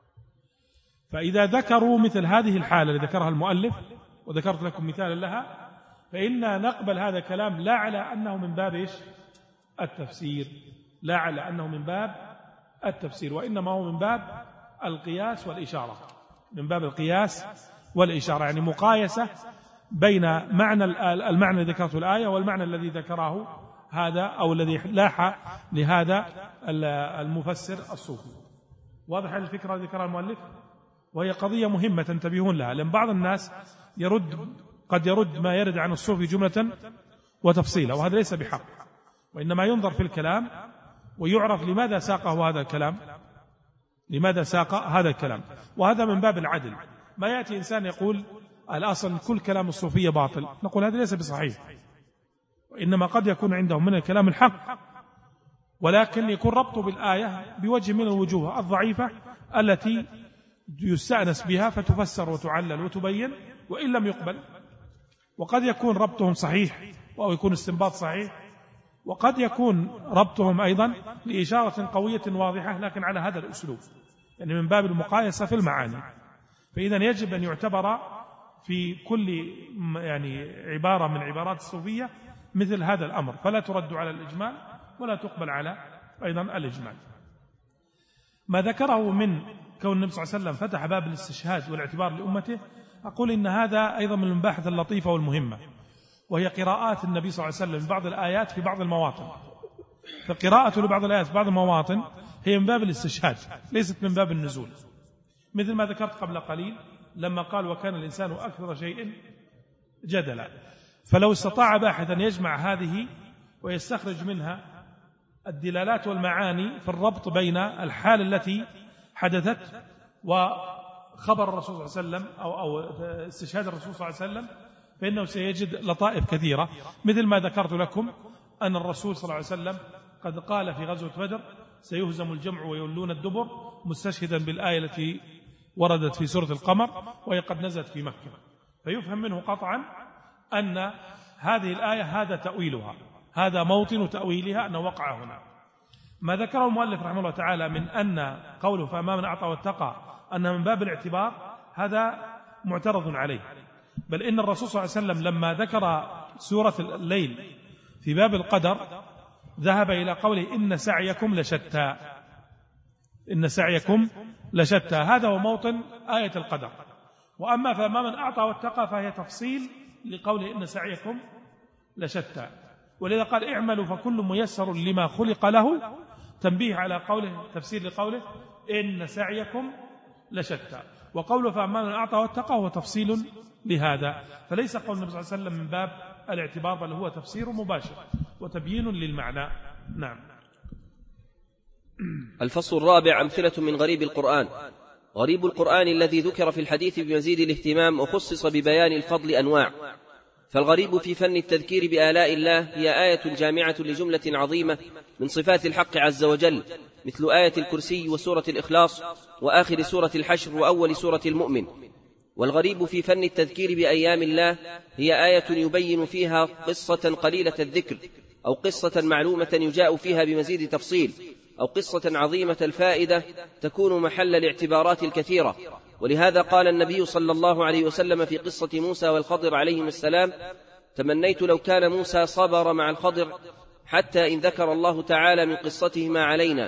فإذا ذكروا مثل هذه الحالة التي ذكرها المؤلف وذكرت لكم مثالا لها، فإننا نقبل هذا الكلام لا على أنه من باب إيش؟ التفسير، لا على أنه من باب التفسير، وإنما هو من باب القياس والإشارة، من باب القياس والإشارة، يعني مقايسة بين معنى المعنى الذي ذكرته الآية والمعنى الذي ذكره هذا أو الذي لاح لهذا المفسر الصوفي. واضح الفكرة ذكرها المؤلف، وهي قضية مهمة تنتبهون لها، لأن بعض الناس يرد قد يرد ما يرد عن الصوفي جملة وتفصيلا، وهذا ليس بحق، وإنما ينظر في الكلام ويعرف لماذا ساقه هذا الكلام، لماذا ساق هذا الكلام، وهذا من باب العدل. ما يأتي إنسان يقول الأصل كل كلام الصوفية باطل، نقول هذا ليس بصحيح، وإنما قد يكون عندهم من الكلام الحق، ولكن يكون ربطه بالآية بوجه من الوجوه الضعيفة التي يستأنس بها فتفسر وتعلل وتبين وإن لم يقبل. وقد يكون ربطهم صحيح أو يكون استنباط صحيح، وقد يكون ربطهم أيضا لإشارة قوية واضحة لكن على هذا الأسلوب، يعني من باب المقايسة في المعاني. فإذا يجب أن يعتبر في كل يعني عبارة من عبارات الصوفية مثل هذا الأمر، فلا ترد على الإجمال ولا تقبل على أيضا الإجمال. ما ذكره من كون النبي صلى الله عليه وسلم فتح باب الاستشهاد والاعتبار لأمته، أقول إن هذا أيضا من المباحث اللطيفة والمهمة، وهي قراءات النبي صلى الله عليه وسلم بعض الآيات في بعض المواطن. فقراءته لبعض الآيات في بعض المواطن هي من باب الاستشهاد ليست من باب النزول، مثل ما ذكرت قبل قليل لما قال وكان الإنسان أكثر شيء جدلا. فلو استطاع باحث أن يجمع هذه ويستخرج منها الدلالات والمعاني في الربط بين الحال التي حدثت وخبر الرسول صلى الله عليه وسلم أو, أو استشهاد الرسول صلى الله عليه وسلم، فإنه سيجد لطائف كثيرة، مثل ما ذكرت لكم أن الرسول صلى الله عليه وسلم قد قال في غزوة بدر سيهزم الجمع ويولون الدبر، مستشهدا بالآية التي وردت في سورة القمر وهي قد نزلت في مكة، فيفهم منه قطعا أن هذه الآية هذا تأويلها، هذا موطن تأويلها أنه وقع هنا. ما ذكره المؤلف رحمه الله تعالى من أن قوله فأما من أعطى واتقى أنها من باب الاعتبار، هذا معترض عليه، بل إن الرسول صلى الله عليه وسلم لما ذكر سورة الليل في باب القدر ذهب إلى قوله إن سعيكم لشتى، إن سعيكم لشتى، هذا هو موطن آية القدر. وأما فأما من أعطى واتقى فهي تفصيل لقوله إن سعيكم لشتى، ولذا قال اعملوا فكل ميسر لما خلق له، تنبيه على قوله، تفسير لقوله إن سعيكم لشتى. وقوله فأما من أعطى واتقى هو تفصيل لهذا، فليس قول النبي صلى الله عليه وسلم من باب الاعتبار، بل هو تفسير مباشر وتبيين للمعنى. نعم.
الفصل الرابع: أمثلة من غريب القرآن. غريب القرآن الذي ذكر في الحديث بمزيد الاهتمام وخصص ببيان الفضل أنواع. فالغريب في فن التذكير بآلاء الله هي آية جامعة لجملة عظيمة من صفات الحق عز وجل، مثل آية الكرسي وسورة الإخلاص وآخر سورة الحشر وأول سورة المؤمن. والغريب في فن التذكير بأيام الله هي آية يبين فيها قصة قليلة الذكر، أو قصة معلومة يجاء فيها بمزيد تفصيل، أو قصة عظيمة الفائدة تكون محل الاعتبارات الكثيرة. ولهذا قال النبي صلى الله عليه وسلم في قصة موسى والخضر عليهم السلام: تمنيت لو كان موسى صبر مع الخضر حتى إن ذكر الله تعالى من قصتهما علينا.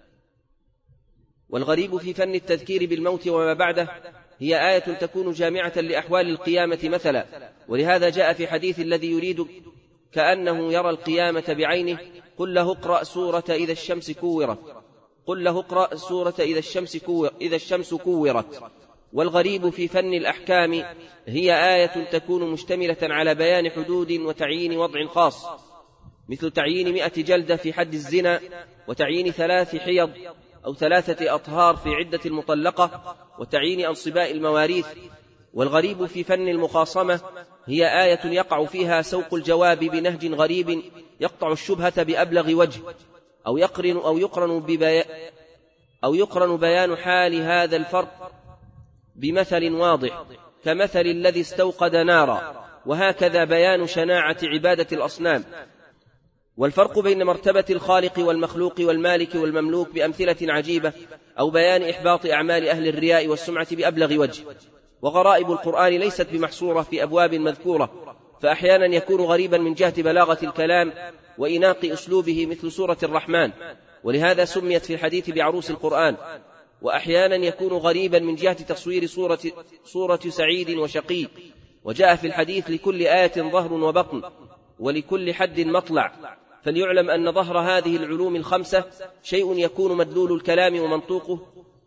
والغريب في فن التذكير بالموت وما بعده هي آية تكون جامعة لأحوال القيامة مثلا، ولهذا جاء في حديث الذي يريد كأنه يرى القيامة بعينه: قل له اقرأ سورة إذا الشمس كورت، قل له اقرأ سورة إذا الشمس كورت, إذا الشمس كورت. والغريب في فن الأحكام هي آية تكون مشتملة على بيان حدود وتعيين وضع خاص، مثل تعيين مئة جلدة في حد الزنا، وتعيين ثلاث حيض أو ثلاثة أطهار في عدة المطلقة، وتعيين أنصباء المواريث. والغريب في فن المخاصمة هي آية يقع فيها سوق الجواب بنهج غريب يقطع الشبهة بأبلغ وجه، أو يقرن أو يقرن ببي... أو يقرن بيان حال هذا الفرق بمثل واضح، كمثل الذي استوقد نارا، وهكذا بيان شناعة عبادة الأصنام. والفرق بين مرتبة الخالق والمخلوق والمالك والمملوك بأمثلة عجيبة، أو بيان إحباط أعمال أهل الرياء والسمعة بأبلغ وجه. وغرائب القرآن ليست بمحصورة في أبواب مذكورة، فأحيانا يكون غريبا من جهة بلاغة الكلام وإناق أسلوبه، مثل سورة الرحمن، ولهذا سميت في الحديث بعروس القرآن. وأحيانا يكون غريبا من جهة تصوير صورة, صورة سعيد وشقي، وجاء في الحديث: لكل آية ظهر وبطن، ولكل حد مطلع. فليعلم أن ظهر هذه العلوم الخمسة شيء يكون مدلول الكلام ومنطوقه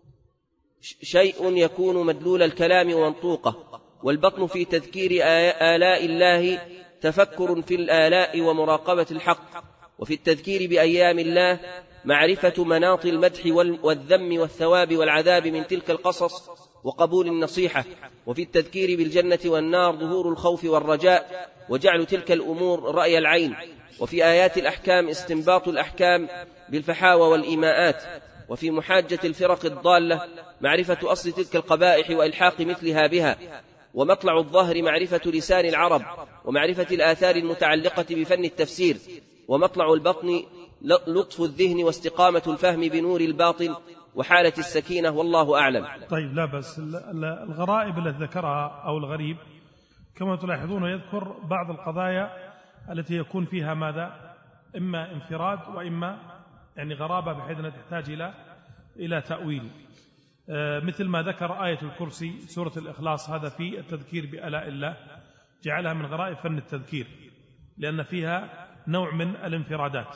شيء يكون مدلول الكلام ومنطوقه والبطن في تذكير آلاء الله تفكر في الآلاء ومراقبة الحق، وفي التذكير بأيام الله معرفة مناط المدح والذم والثواب والعذاب من تلك القصص وقبول النصيحة، وفي التذكير بالجنة والنار ظهور الخوف والرجاء وجعل تلك الأمور رأي العين، وفي آيات الأحكام استنباط الأحكام بالفحاوى والإيماءات، وفي محاجة الفرق الضالة معرفة أصل تلك القبائح وإلحاق مثلها بها. ومطلع الظهر معرفة لسان العرب ومعرفة الآثار المتعلقة بفن التفسير. ومطلع البطن لطف الذهن واستقامة الفهم بنور الباطن وحالة السكينة، والله أعلم.
طيب، لا بس الغرائب التي ذكرها أو الغريب كما تلاحظون يذكر بعض القضايا التي يكون فيها ماذا؟ إما انفراد وإما يعني غرابة بحيث أنها تحتاج إلى إلى تأويل، مثل ما ذكر آية الكرسي سورة الإخلاص، هذا في التذكير بآلاء الله، جعلها من غرائب فن التذكير لأن فيها نوع من الانفرادات.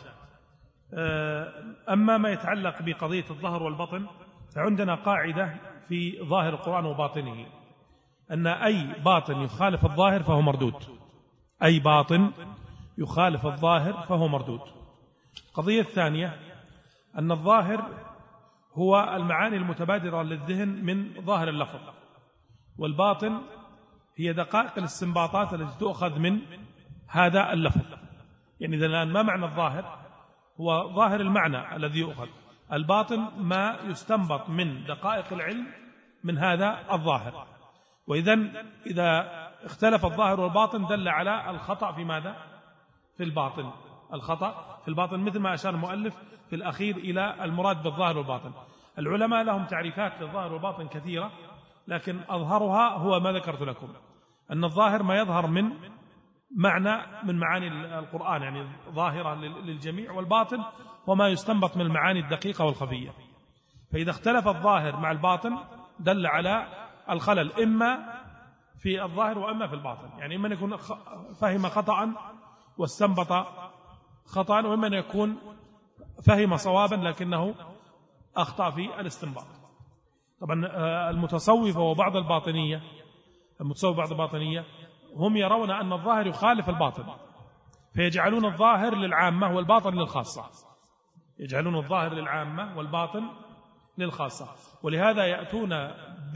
أما ما يتعلق بقضية الظهر والبطن فعندنا قاعدة في ظاهر القرآن وباطنه، أن أي باطن يخالف الظاهر فهو مردود، أي باطن يخالف الظاهر فهو مردود. القضية الثانية أن الظاهر هو المعاني المتبادرة للذهن من ظاهر اللفظ، والباطن هي دقائق الاستنباطات التي تؤخذ من هذا اللفظ. يعني إذا الآن ما معنى الظاهر؟ هو ظاهر المعنى الذي يؤخذ، الباطن ما يستنبط من دقائق العلم من هذا الظاهر. وإذن إذا اختلف الظاهر والباطن دل على الخطأ في ماذا؟ في الباطن. الخطأ في الباطن مثل ما أشار المؤلف في الأخير إلى المراد بالظاهر والباطن. العلماء لهم تعريفات للظاهر والباطن كثيرة، لكن أظهرها هو ما ذكرت لكم، أن الظاهر ما يظهر من معنى من معاني القرآن، يعني ظاهرة للجميع، والباطن وما يستنبط من المعاني الدقيقة والخفية. فإذا اختلف الظاهر مع الباطن دل على الخلل إما في الظاهر وإما في الباطن، يعني إما أن يكون فهم خطأ واستنبط خطأ، وإما أن يكون فهم صوابا لكنه أخطأ في الاستنباط. طبعا المتصوفة وبعض الباطنية المتصوفة وبعض الباطنية هم يرون أن الظاهر يخالف الباطن، فيجعلون الظاهر للعامة والباطن للخاصة، يجعلون الظاهر للعامة والباطن للخاصة. ولهذا يأتون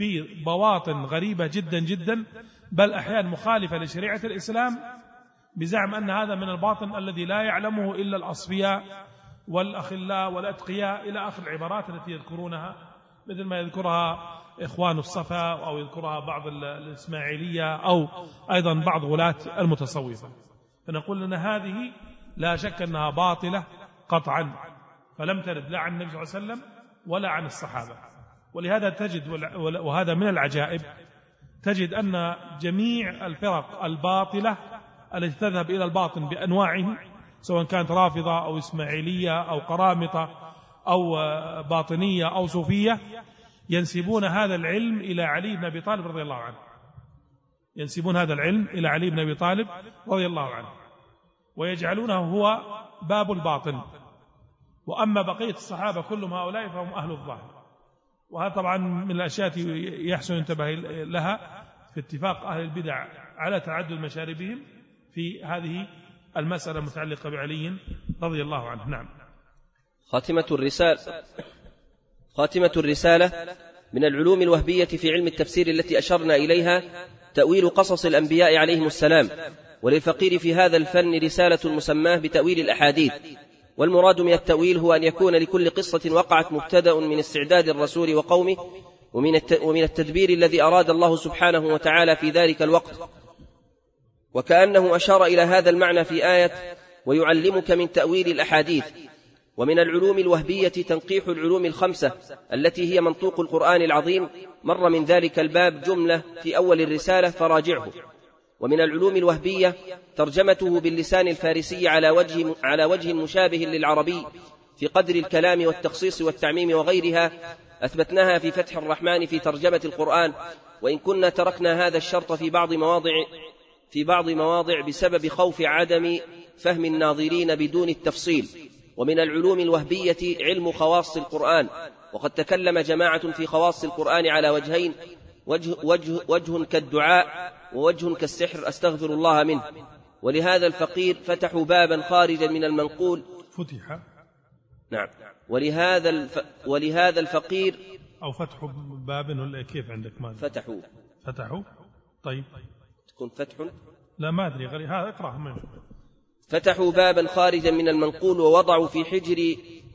ببواطن غريبة جدا جدا، بل أحيانا مخالفة لشريعة الإسلام، بزعم أن هذا من الباطن الذي لا يعلمه إلا الأصفياء والأخلاء والأتقياء إلى آخر العبارات التي يذكرونها، مثل ما يذكرها إخوان الصفا أو يذكرها بعض الإسماعيلية أو أيضا بعض غلاة المتصوفة. فنقول أن هذه لا شك أنها باطلة قطعا، فلم ترد لا عن النبي صلى الله عليه وسلم ولا عن الصحابة. ولهذا تجد، وهذا من العجائب، تجد أن جميع الفرق الباطلة التي تذهب إلى الباطن بأنواعه، سواء كانت رافضة أو إسماعيلية أو قرامطة أو باطنية أو صوفية، ينسبون هذا العلم إلى علي بن أبي طالب رضي الله عنه، ينسبون هذا العلم إلى علي بن أبي طالب رضي الله عنه، ويجعلونه هو باب الباطن. وأما بقية الصحابة كلهم هؤلاء فهم أهل الظاهر. وهذا طبعا من الأشياء التي يحسن انتبه لها في اتفاق أهل البدع على تعدد مشاربهم في هذه المسألة المتعلقة بعلي رضي الله عنه. نعم.
خاتمة الرسالة خاتمة الرسالة من العلوم الوهبية في علم التفسير التي أشرنا إليها تأويل قصص الأنبياء عليهم السلام، وللفقير في هذا الفن رسالة مسماه بتأويل الأحاديث. والمراد من التأويل هو أن يكون لكل قصة وقعت مبتدأ من استعداد الرسول وقومه ومن التدبير الذي أراد الله سبحانه وتعالى في ذلك الوقت، وكأنه أشار إلى هذا المعنى في آية ويعلمك من تأويل الأحاديث. ومن العلوم الوهبية تنقيح العلوم الخمسة التي هي منطوق القرآن العظيم، مر من ذلك الباب جملة في أول الرسالة فراجعه. ومن العلوم الوهبية ترجمته باللسان الفارسي على وجه, على وجه مشابه للعربي في قدر الكلام والتخصيص والتعميم وغيرها، أثبتناها في فتح الرحمن في ترجمة القرآن، وإن كنا تركنا هذا الشرط في بعض مواضع في بعض مواضع بسبب خوف عدم فهم الناظرين بدون التفصيل. ومن العلوم الوهبية علم خواص القرآن، وقد تكلم جماعة في خواص القرآن على وجهين، وجه, وجه, وجه كالدعاء ووجه كالسحر أستغفر الله منه. ولهذا الفقير فتحوا بابا خارجا من المنقول
فتح
نعم ولهذا الف... ولهذا الفقير
أو فتحوا بابا ولا كيف عندك؟ ما
فتحوا
فتحوا طيب
تكون فتح
لا ما أدري غير هذا اقرأ منه.
فتحوا بابا خارجا من المنقول ووضعوا في حجر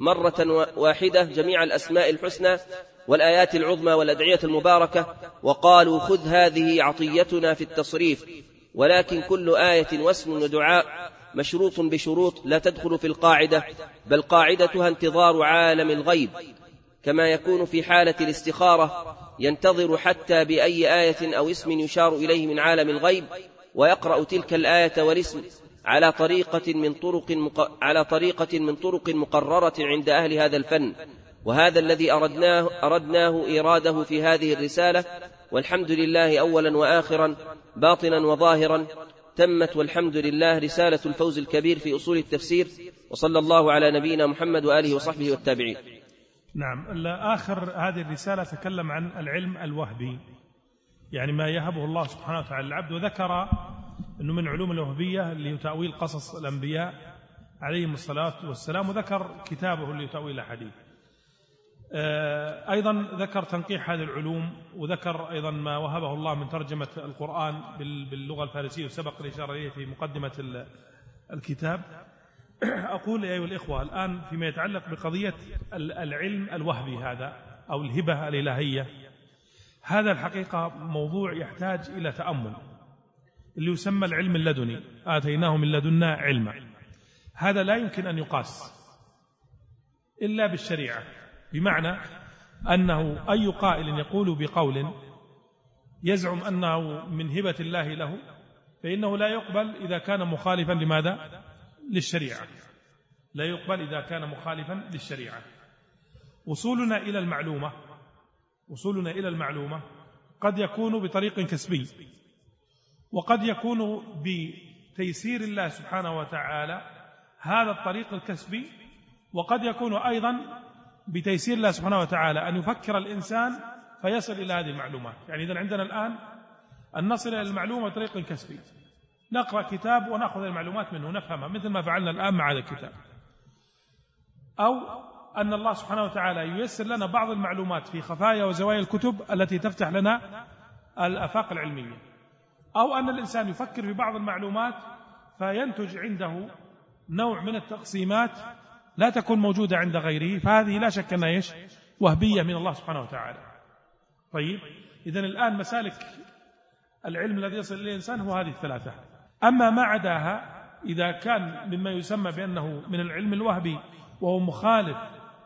مرة واحدة جميع الأسماء الحسنى والآيات العظمى والأدعية المباركة، وقالوا خذ هذه عطيتنا في التصريف، ولكن كل آية واسم ودعاء مشروط بشروط لا تدخل في القاعدة، بل قاعدتها انتظار عالم الغيب، كما يكون في حالة الاستخارة ينتظر حتى بأي آية أو اسم يشار إليه من عالم الغيب، ويقرأ تلك الآية والاسم على طريقة من طرق مق... على طريقة من طرق مقررة عند أهل هذا الفن. وهذا الذي أردناه, أردناه إيراده في هذه الرسالة، والحمد لله أولا وآخرا باطنا وظاهرا. تمت والحمد لله رسالة الفوز الكبير في أصول التفسير، وصلى الله على نبينا محمد وآله وصحبه والتابعين.
نعم. آخر هذه الرسالة تكلم عن العلم الوهبي، يعني ما يهبه الله سبحانه وتعالى العبد، وذكر أنه من علوم الوهبية اللي هو تأويل قصص الأنبياء عليهم الصلاة والسلام، وذكر كتابه اللي تأويل الحديث. أيضا ذكر تنقيح هذه العلوم، وذكر أيضا ما وهبه الله من ترجمة القرآن باللغة الفارسية، وسبق الإشارة إليه في مقدمة الكتاب. أقول أيها الإخوة الآن فيما يتعلق بقضية العلم الوهبي هذا أو الهبة الإلهية، هذا الحقيقة موضوع يحتاج إلى تأمل، اللي يسمى العلم اللدني، آتيناه من لدنا علما. هذا لا يمكن أن يقاس إلا بالشريعة، بمعنى أنه أي قائل يقول بقول يزعم أنه من هبة الله له فإنه لا يقبل إذا كان مخالفا لماذا؟ للشريعة. لا يقبل إذا كان مخالفا للشريعة. وصولنا إلى المعلومة وصولنا إلى المعلومة قد يكون بطريق كسبي، وقد يكون بتيسير الله سبحانه وتعالى هذا الطريق الكسبي، وقد يكون أيضا بتيسير الله سبحانه وتعالى أن يفكر الإنسان فيصل إلى هذه المعلومات. يعني إذن عندنا الآن أن نصل إلى المعلومة بطريق كسبي، نقرأ كتاب ونأخذ المعلومات منه نفهمها مثل ما فعلنا الآن مع هذا الكتاب، أو أن الله سبحانه وتعالى ييسر لنا بعض المعلومات في خفايا وزوايا الكتب التي تفتح لنا الآفاق العلمية، أو أن الإنسان يفكر في بعض المعلومات فينتج عنده نوع من التقسيمات لا تكون موجودة عند غيره، فهذه لا شك أنها إيش؟ وهبية من الله سبحانه وتعالى. طيب، إذن الآن مسالك العلم الذي يصل إليه الإنسان هو هذه الثلاثة. أما ما عداها إذا كان مما يسمى بأنه من العلم الوهبي وهو مخالف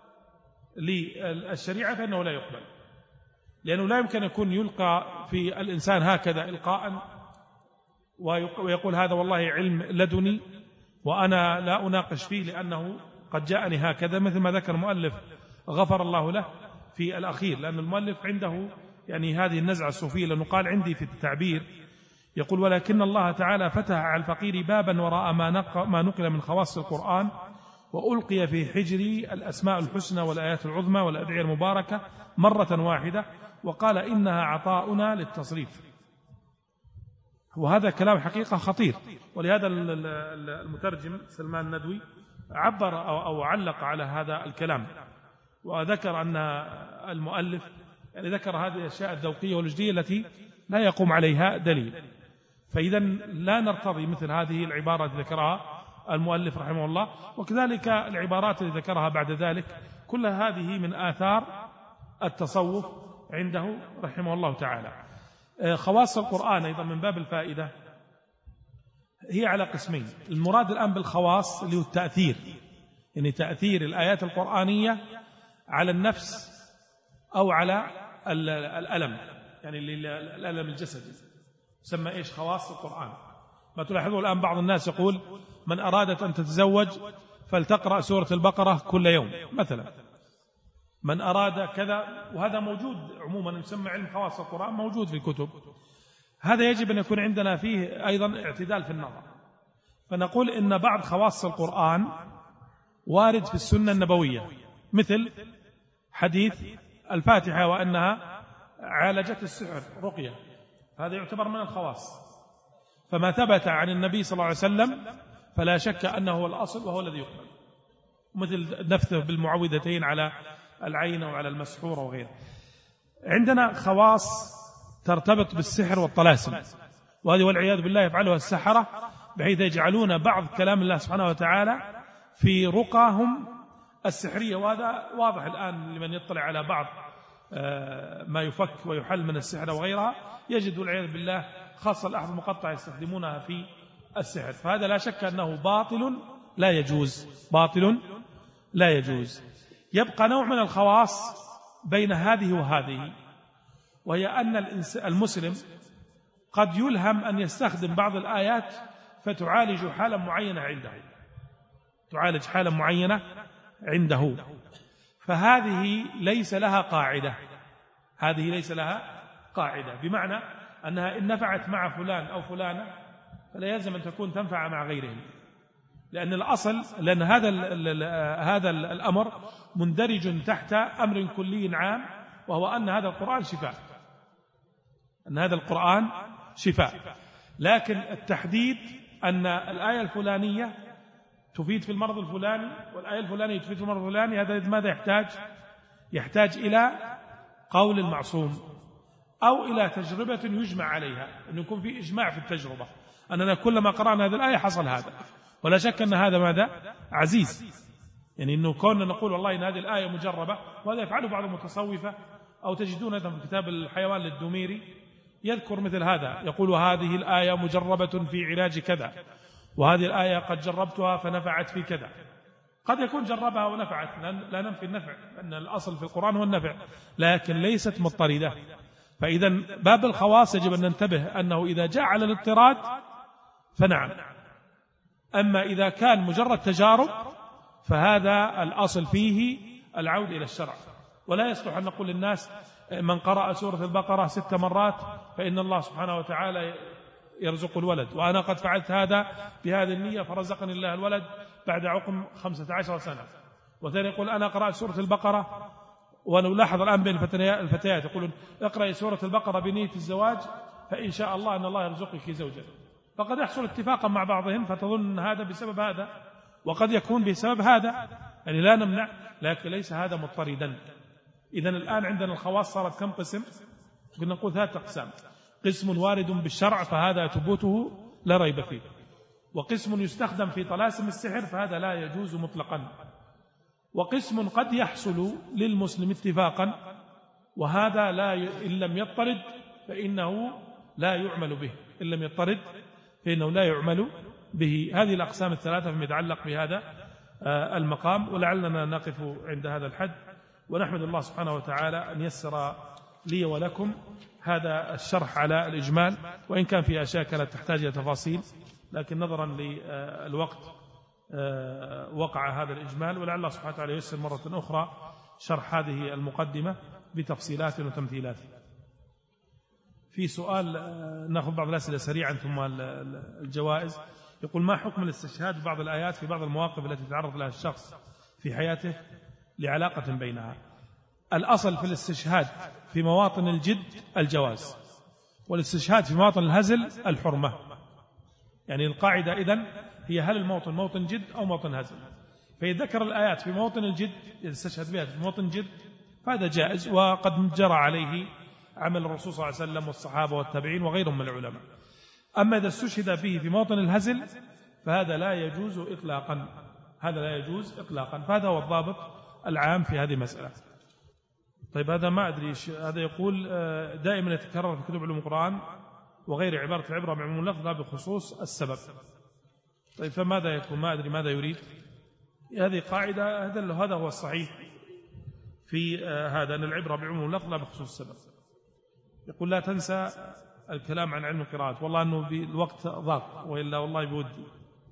للشريعة فإنه لا يقبل، لأنه لا يمكن يكون يلقى في الإنسان هكذا إلقاء ويقول هذا والله علم لدني وأنا لا أناقش فيه لأنه قد جاءني هكذا، مثل ما ذكر المؤلف غفر الله له في الأخير، لأن المؤلف عنده يعني هذه النزعة الصوفية، لأنه قال عندي في التعبير يقول ولكن الله تعالى فتح على الفقير بابا وراء ما نقل من خواص القرآن، وألقي في حجري الأسماء الحسنى والآيات العظمى والأدعية المباركة مرة واحدة، وقال إنها عطاؤنا للتصريف. وهذا كلام حقيقة خطير، ولهذا المترجم سلمان الندوي عبر أو علق على هذا الكلام، وذكر أن المؤلف يعني ذكر هذه الأشياء الذوقية والوجدية التي لا يقوم عليها دليل. فإذا لا نرتضي مثل هذه العبارة التي ذكرها المؤلف رحمه الله، وكذلك العبارات التي ذكرها بعد ذلك، كل هذه من آثار التصوف عنده رحمه الله تعالى. خواص القرآن أيضا من باب الفائدة هي على قسمين. المراد الآن بالخواص اللي هو التأثير، يعني تأثير الآيات القرآنية على النفس أو على الألم، يعني الألم الجسدي يسمى إيش؟ خواص القرآن. ما تلاحظوا الآن بعض الناس يقول من أرادت أن تتزوج فلتقرأ سورة البقرة كل يوم مثلا، من أراد كذا، وهذا موجود عموما يسمى علم خواص القرآن، موجود في الكتب. هذا يجب أن يكون عندنا فيه أيضا اعتدال في النظر، فنقول إن بعض خواص القرآن وارد في السنة النبوية، مثل حديث الفاتحة وأنها عالجت السحر رقية، هذا يعتبر من الخواص، فما ثبت عن النبي صلى الله عليه وسلم فلا شك أنه هو الأصل وهو الذي يقبل، مثل نفثه بالمعوذتين على العين وعلى المسحورة وغيره. عندنا خواص ترتبط بالسحر والطلاسم، وهذه والعياذ بالله يفعلها السحرة، بحيث يجعلون بعض كلام الله سبحانه وتعالى في رقاهم السحرية، وهذا واضح الآن لمن يطلع على بعض ما يفك ويحل من السحر وغيرها، يجد والعياذ بالله خاصة الأحرف المقطعة يستخدمونها في السحر، فهذا لا شك أنه باطل لا يجوز، باطل لا يجوز. يبقى نوع من الخواص بين هذه وهذه، وهي أن المسلم قد يلهم أن يستخدم بعض الآيات فتعالج حالة معينة عنده، تعالج حالة معينة عنده، فهذه ليس لها قاعدة، هذه ليس لها قاعدة، بمعنى أنها إن نفعت مع فلان أو فلانة فلا يلزم أن تكون تنفع مع غيرهم، لأن الأصل لأن هذا هذا الأمر مندرج تحت أمر كلي عام، وهو أن هذا القرآن شفاء، أن هذا القرآن شفاء، لكن التحديد أن الآية الفلانية تفيد في المرض الفلاني والآية الفلانية تفيد في المرض الفلاني، هذا ماذا يحتاج؟ يحتاج إلى قول المعصوم أو إلى تجربة يجمع عليها، أن يكون في إجماع في التجربة، أننا كلما قرأنا هذه الآية حصل هذا، ولا شك أن هذا ماذا؟ عزيز، يعني أنه كنا نقول والله إن هذه الآية مجربة، وهذا يفعله بعض المتصوفة أو تجدون أيضا في كتاب الحيوان للدميري يذكر مثل هذا، يقول هذه الآية مجربة في علاج كذا، وهذه الآية قد جربتها فنفعت في كذا. قد يكون جربها ونفعت، لا ننفي النفع، لأن الأصل في القرآن هو النفع، لكن ليست مضطردة. فإذا باب الخواص يجب أن ننتبه أنه إذا جاء على الاضطراد فنعم، أما إذا كان مجرد تجارب فهذا الأصل فيه العود إلى الشرع. ولا يصلح أن نقول للناس من قرأ سورة البقرة ست مرات فإن الله سبحانه وتعالى يرزق الولد، وأنا قد فعلت هذا بهذه النية فرزقني الله الولد بعد عقم خمسة عشر سنة. وثاني يقول أنا قرأت سورة البقرة، ونلاحظ الآن بين الفتيات يقولون اقرأي سورة البقرة بنية الزواج فإن شاء الله أن الله يرزقك زوجا. فقد يحصل اتفاقا مع بعضهم فتظن هذا بسبب هذا، وقد يكون بسبب هذا، يعني لا نمنع، لكن ليس هذا مضطردا. إذن الآن عندنا الخواص صارت كم قسم؟ كنا نقول ثلاثة أقسام: قسم وارد بالشرع فهذا ثبوته لا ريب فيه، وقسم يستخدم في طلاسم السحر فهذا لا يجوز مطلقا، وقسم قد يحصل للمسلم اتفاقا وهذا لا ي... إن لم يضطرد فإنه لا يعمل به، إن لم يضطرد فإنه لا يعمل به. هذه الأقسام الثلاثة فيما يتعلق بهذا المقام، ولعلنا نقف عند هذا الحد، ونحمد الله سبحانه وتعالى أن يسر لي ولكم هذا الشرح على الإجمال، وإن كان في أشياء كانت تحتاج إلى تفاصيل، لكن نظرا للوقت وقع هذا الإجمال، ولعل الله سبحانه وتعالى ييسر مرة أخرى شرح هذه المقدمة بتفصيلات وتمثيلات. في سؤال نأخذ بعض الأسئلة سريعا ثم الجوائز. يقول: ما حكم الاستشهاد ببعض الآيات في بعض المواقف التي يتعرض لها الشخص في حياته لعلاقة بينها؟ الأصل في الاستشهاد في مواطن الجد الجواز، والاستشهاد في مواطن الهزل الحرمة. يعني القاعدة إذن هي هل الموطن موطن جد أو موطن هزل. فإذا ذكر الآيات في موطن الجد يستشهد بها في موطن جد فهذا جائز، وقد جرى عليه عمل الرسول صلى الله عليه وسلم والصحابة والتابعين وغيرهم من العلماء. أما إذا استشهد به في موطن الهزل فهذا لا يجوز إطلاقا، هذا لا يجوز إطلاقا. فهذا هو الضابط العام في هذه المسألة. طيب هذا ما أدري، هذا يقول دائما يتكرر في كتب علوم القرآن وغير عبارة العبرة بعموم اللفظ لا بخصوص السبب. طيب فماذا يكون؟ ما أدري ماذا يريد. هذه قاعدة، هذا هو الصحيح في هذا، أن العبرة بعموم اللفظ لا بخصوص السبب. يقول: لا تنسى الكلام عن علم القراءات، والله أنه بالوقت ضاق وإلا والله بودي.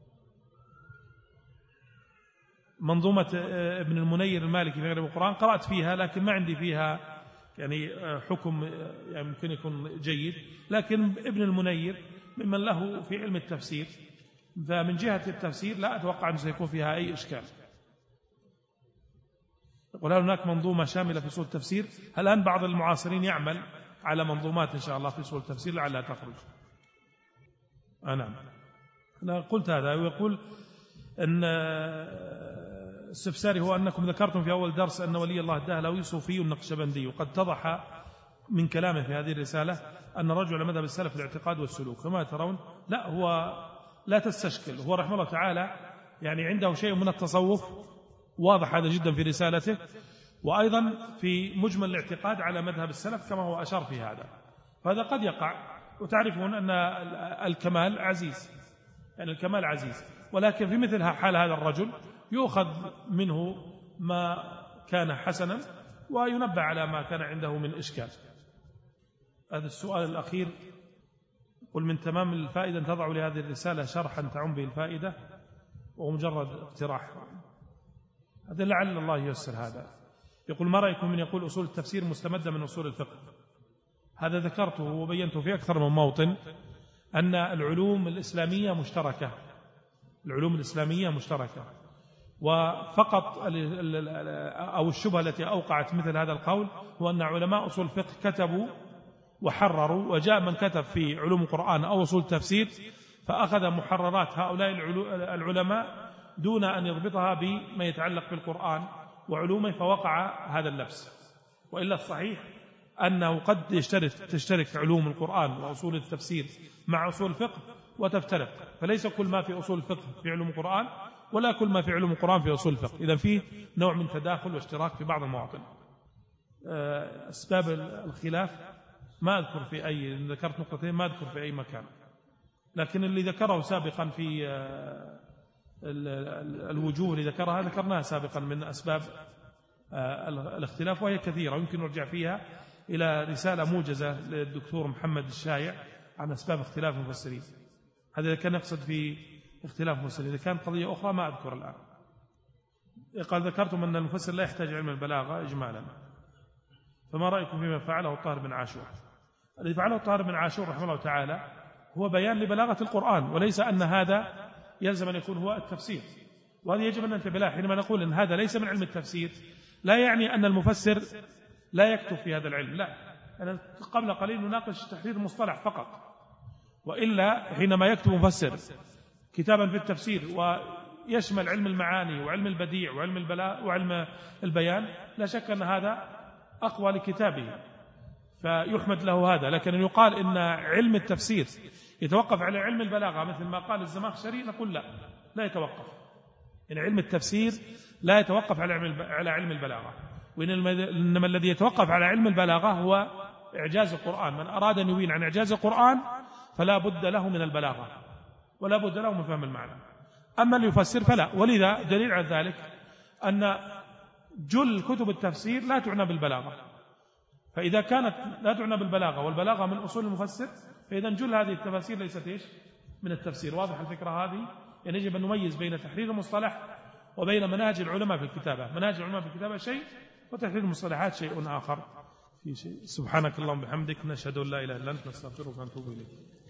منظومة ابن المنير المالكي في غير القرآن قرأت فيها، لكن ما عندي فيها يعني حكم يعني يمكن يكون جيد، لكن ابن المنير ممن له في علم التفسير، فمن جهة التفسير لا أتوقع أن سيكون فيها أي إشكال. يقول: هل هناك منظومة شاملة في أصول التفسير؟ الآن بعض المعاصرين يعمل على منظومات إن شاء الله في أصول التفسير لعلها تخرج. آه نعم، أنا قلت هذا. ويقول أن السفساري هو أنكم ذكرتم في أول درس أن ولي الله الدهلوي صوفي النقشبندي، وقد اتضح من كلامه في هذه الرسالة أن رجل مذهب السلف الاعتقاد والسلوك. فما ترون؟ لا، هو لا تستشكل، هو رحمه الله تعالى يعني عنده شيء من التصوف واضح هذا جدا في رسالته، وأيضا في مجمل الاعتقاد على مذهب السلف كما هو أشار في هذا. فهذا قد يقع، وتعرفون أن الكمال عزيز، يعني الكمال عزيز، ولكن في مثل حال هذا الرجل يؤخذ منه ما كان حسنا وينبه على ما كان عنده من إشكال. هذا السؤال الأخير: قل من تمام الفائدة أن تضع لهذه الرسالة شرحا تعم به الفائدة، ومجرد اقتراح. هذا لعل الله ييسر هذا. يقول: ما رأيكم من يقول أصول التفسير مستمدة من أصول الفقه؟ هذا ذكرته وبينته في أكثر من موطن أن العلوم الإسلامية مشتركة، العلوم الإسلامية مشتركة، وفقط أو الشبهة التي أوقعت مثل هذا القول هو أن علماء أصول الفقه كتبوا وحرروا، وجاء من كتب في علوم القرآن أو أصول التفسير فأخذ محررات هؤلاء العلماء دون أن يربطها بما يتعلق بالقرآن وعلومه، فوقع هذا اللبس. وإلا الصحيح أنه قد يشترك تشترك علوم القرآن وأصول التفسير مع أصول الفقه وتفترق، فليس كل ما في أصول الفقه في علوم القرآن ولا كل ما في علوم القرآن في أصول الفقه، إذا فيه نوع من تداخل واشتراك في بعض المواطن. أسباب الخلاف ما أذكر في أي، ذكرت نقطتين ما أذكر في أي مكان، لكن اللي ذكره سابقا في الوجوه اللي ذكرها ذكرناها سابقا من أسباب الاختلاف، وهي كثيرة ويمكن نرجع فيها إلى رسالة موجزة للدكتور محمد الشايع عن أسباب اختلاف المفسرين. هذا كان يقصد في اختلاف المفسرين. إذا كانت قضية أخرى ما أذكر الآن. قال ذكرتم أن المفسر لا يحتاج علم البلاغة إجمالا، فما رأيكم فيما فعله الطاهر بن عاشور؟ الذي فعله الطاهر بن عاشور رحمه الله تعالى هو بيان لبلاغة القرآن، وليس أن هذا يلزم أن يكون هو التفسير. وهذا يجب أن ننتبه له حينما نقول أن هذا ليس من علم التفسير، لا يعني أن المفسر لا يكتب في هذا العلم، لا. أنا قبل قليل نناقش تحرير المصطلح فقط، وإلا حينما يكتب مفسر كتابا في التفسير ويشمل علم المعاني وعلم البديع وعلم البلاء وعلم البيان، لا شك أن هذا أقوى لكتابه فيحمد له هذا. لكن أن يقال إن علم التفسير يتوقف على علم البلاغة مثل ما قال الزمخشري، نقول لا، لا يتوقف. إن علم التفسير لا يتوقف على علم على علم البلاغة، وإنما الذي يتوقف على علم البلاغة هو إعجاز القرآن. من أراد أن يبين عن إعجاز القرآن فلا بد له من البلاغة ولا بد له من فهم المعنى. أما اللي يفسر فلا. ولذا دليل على ذلك أن جل كتب التفسير لا تعنى بالبلاغة، فإذا كانت لا تعنى بالبلاغة والبلاغة من أصول المفسر، فإذا جل هذه التفاسير ليست إيش؟ من التفسير. واضح الفكرة هذه؟ يعني يجب أن نميز بين تحرير المصطلح وبين مناهج العلماء في الكتابة. مناهج العلماء في الكتابة شيء، وتحرير المصطلحات شيء آخر في شيء. سبحانك اللهم وبحمدك، نشهد أن لا إله إلا أنت، نستغفرك ونتوب إليك.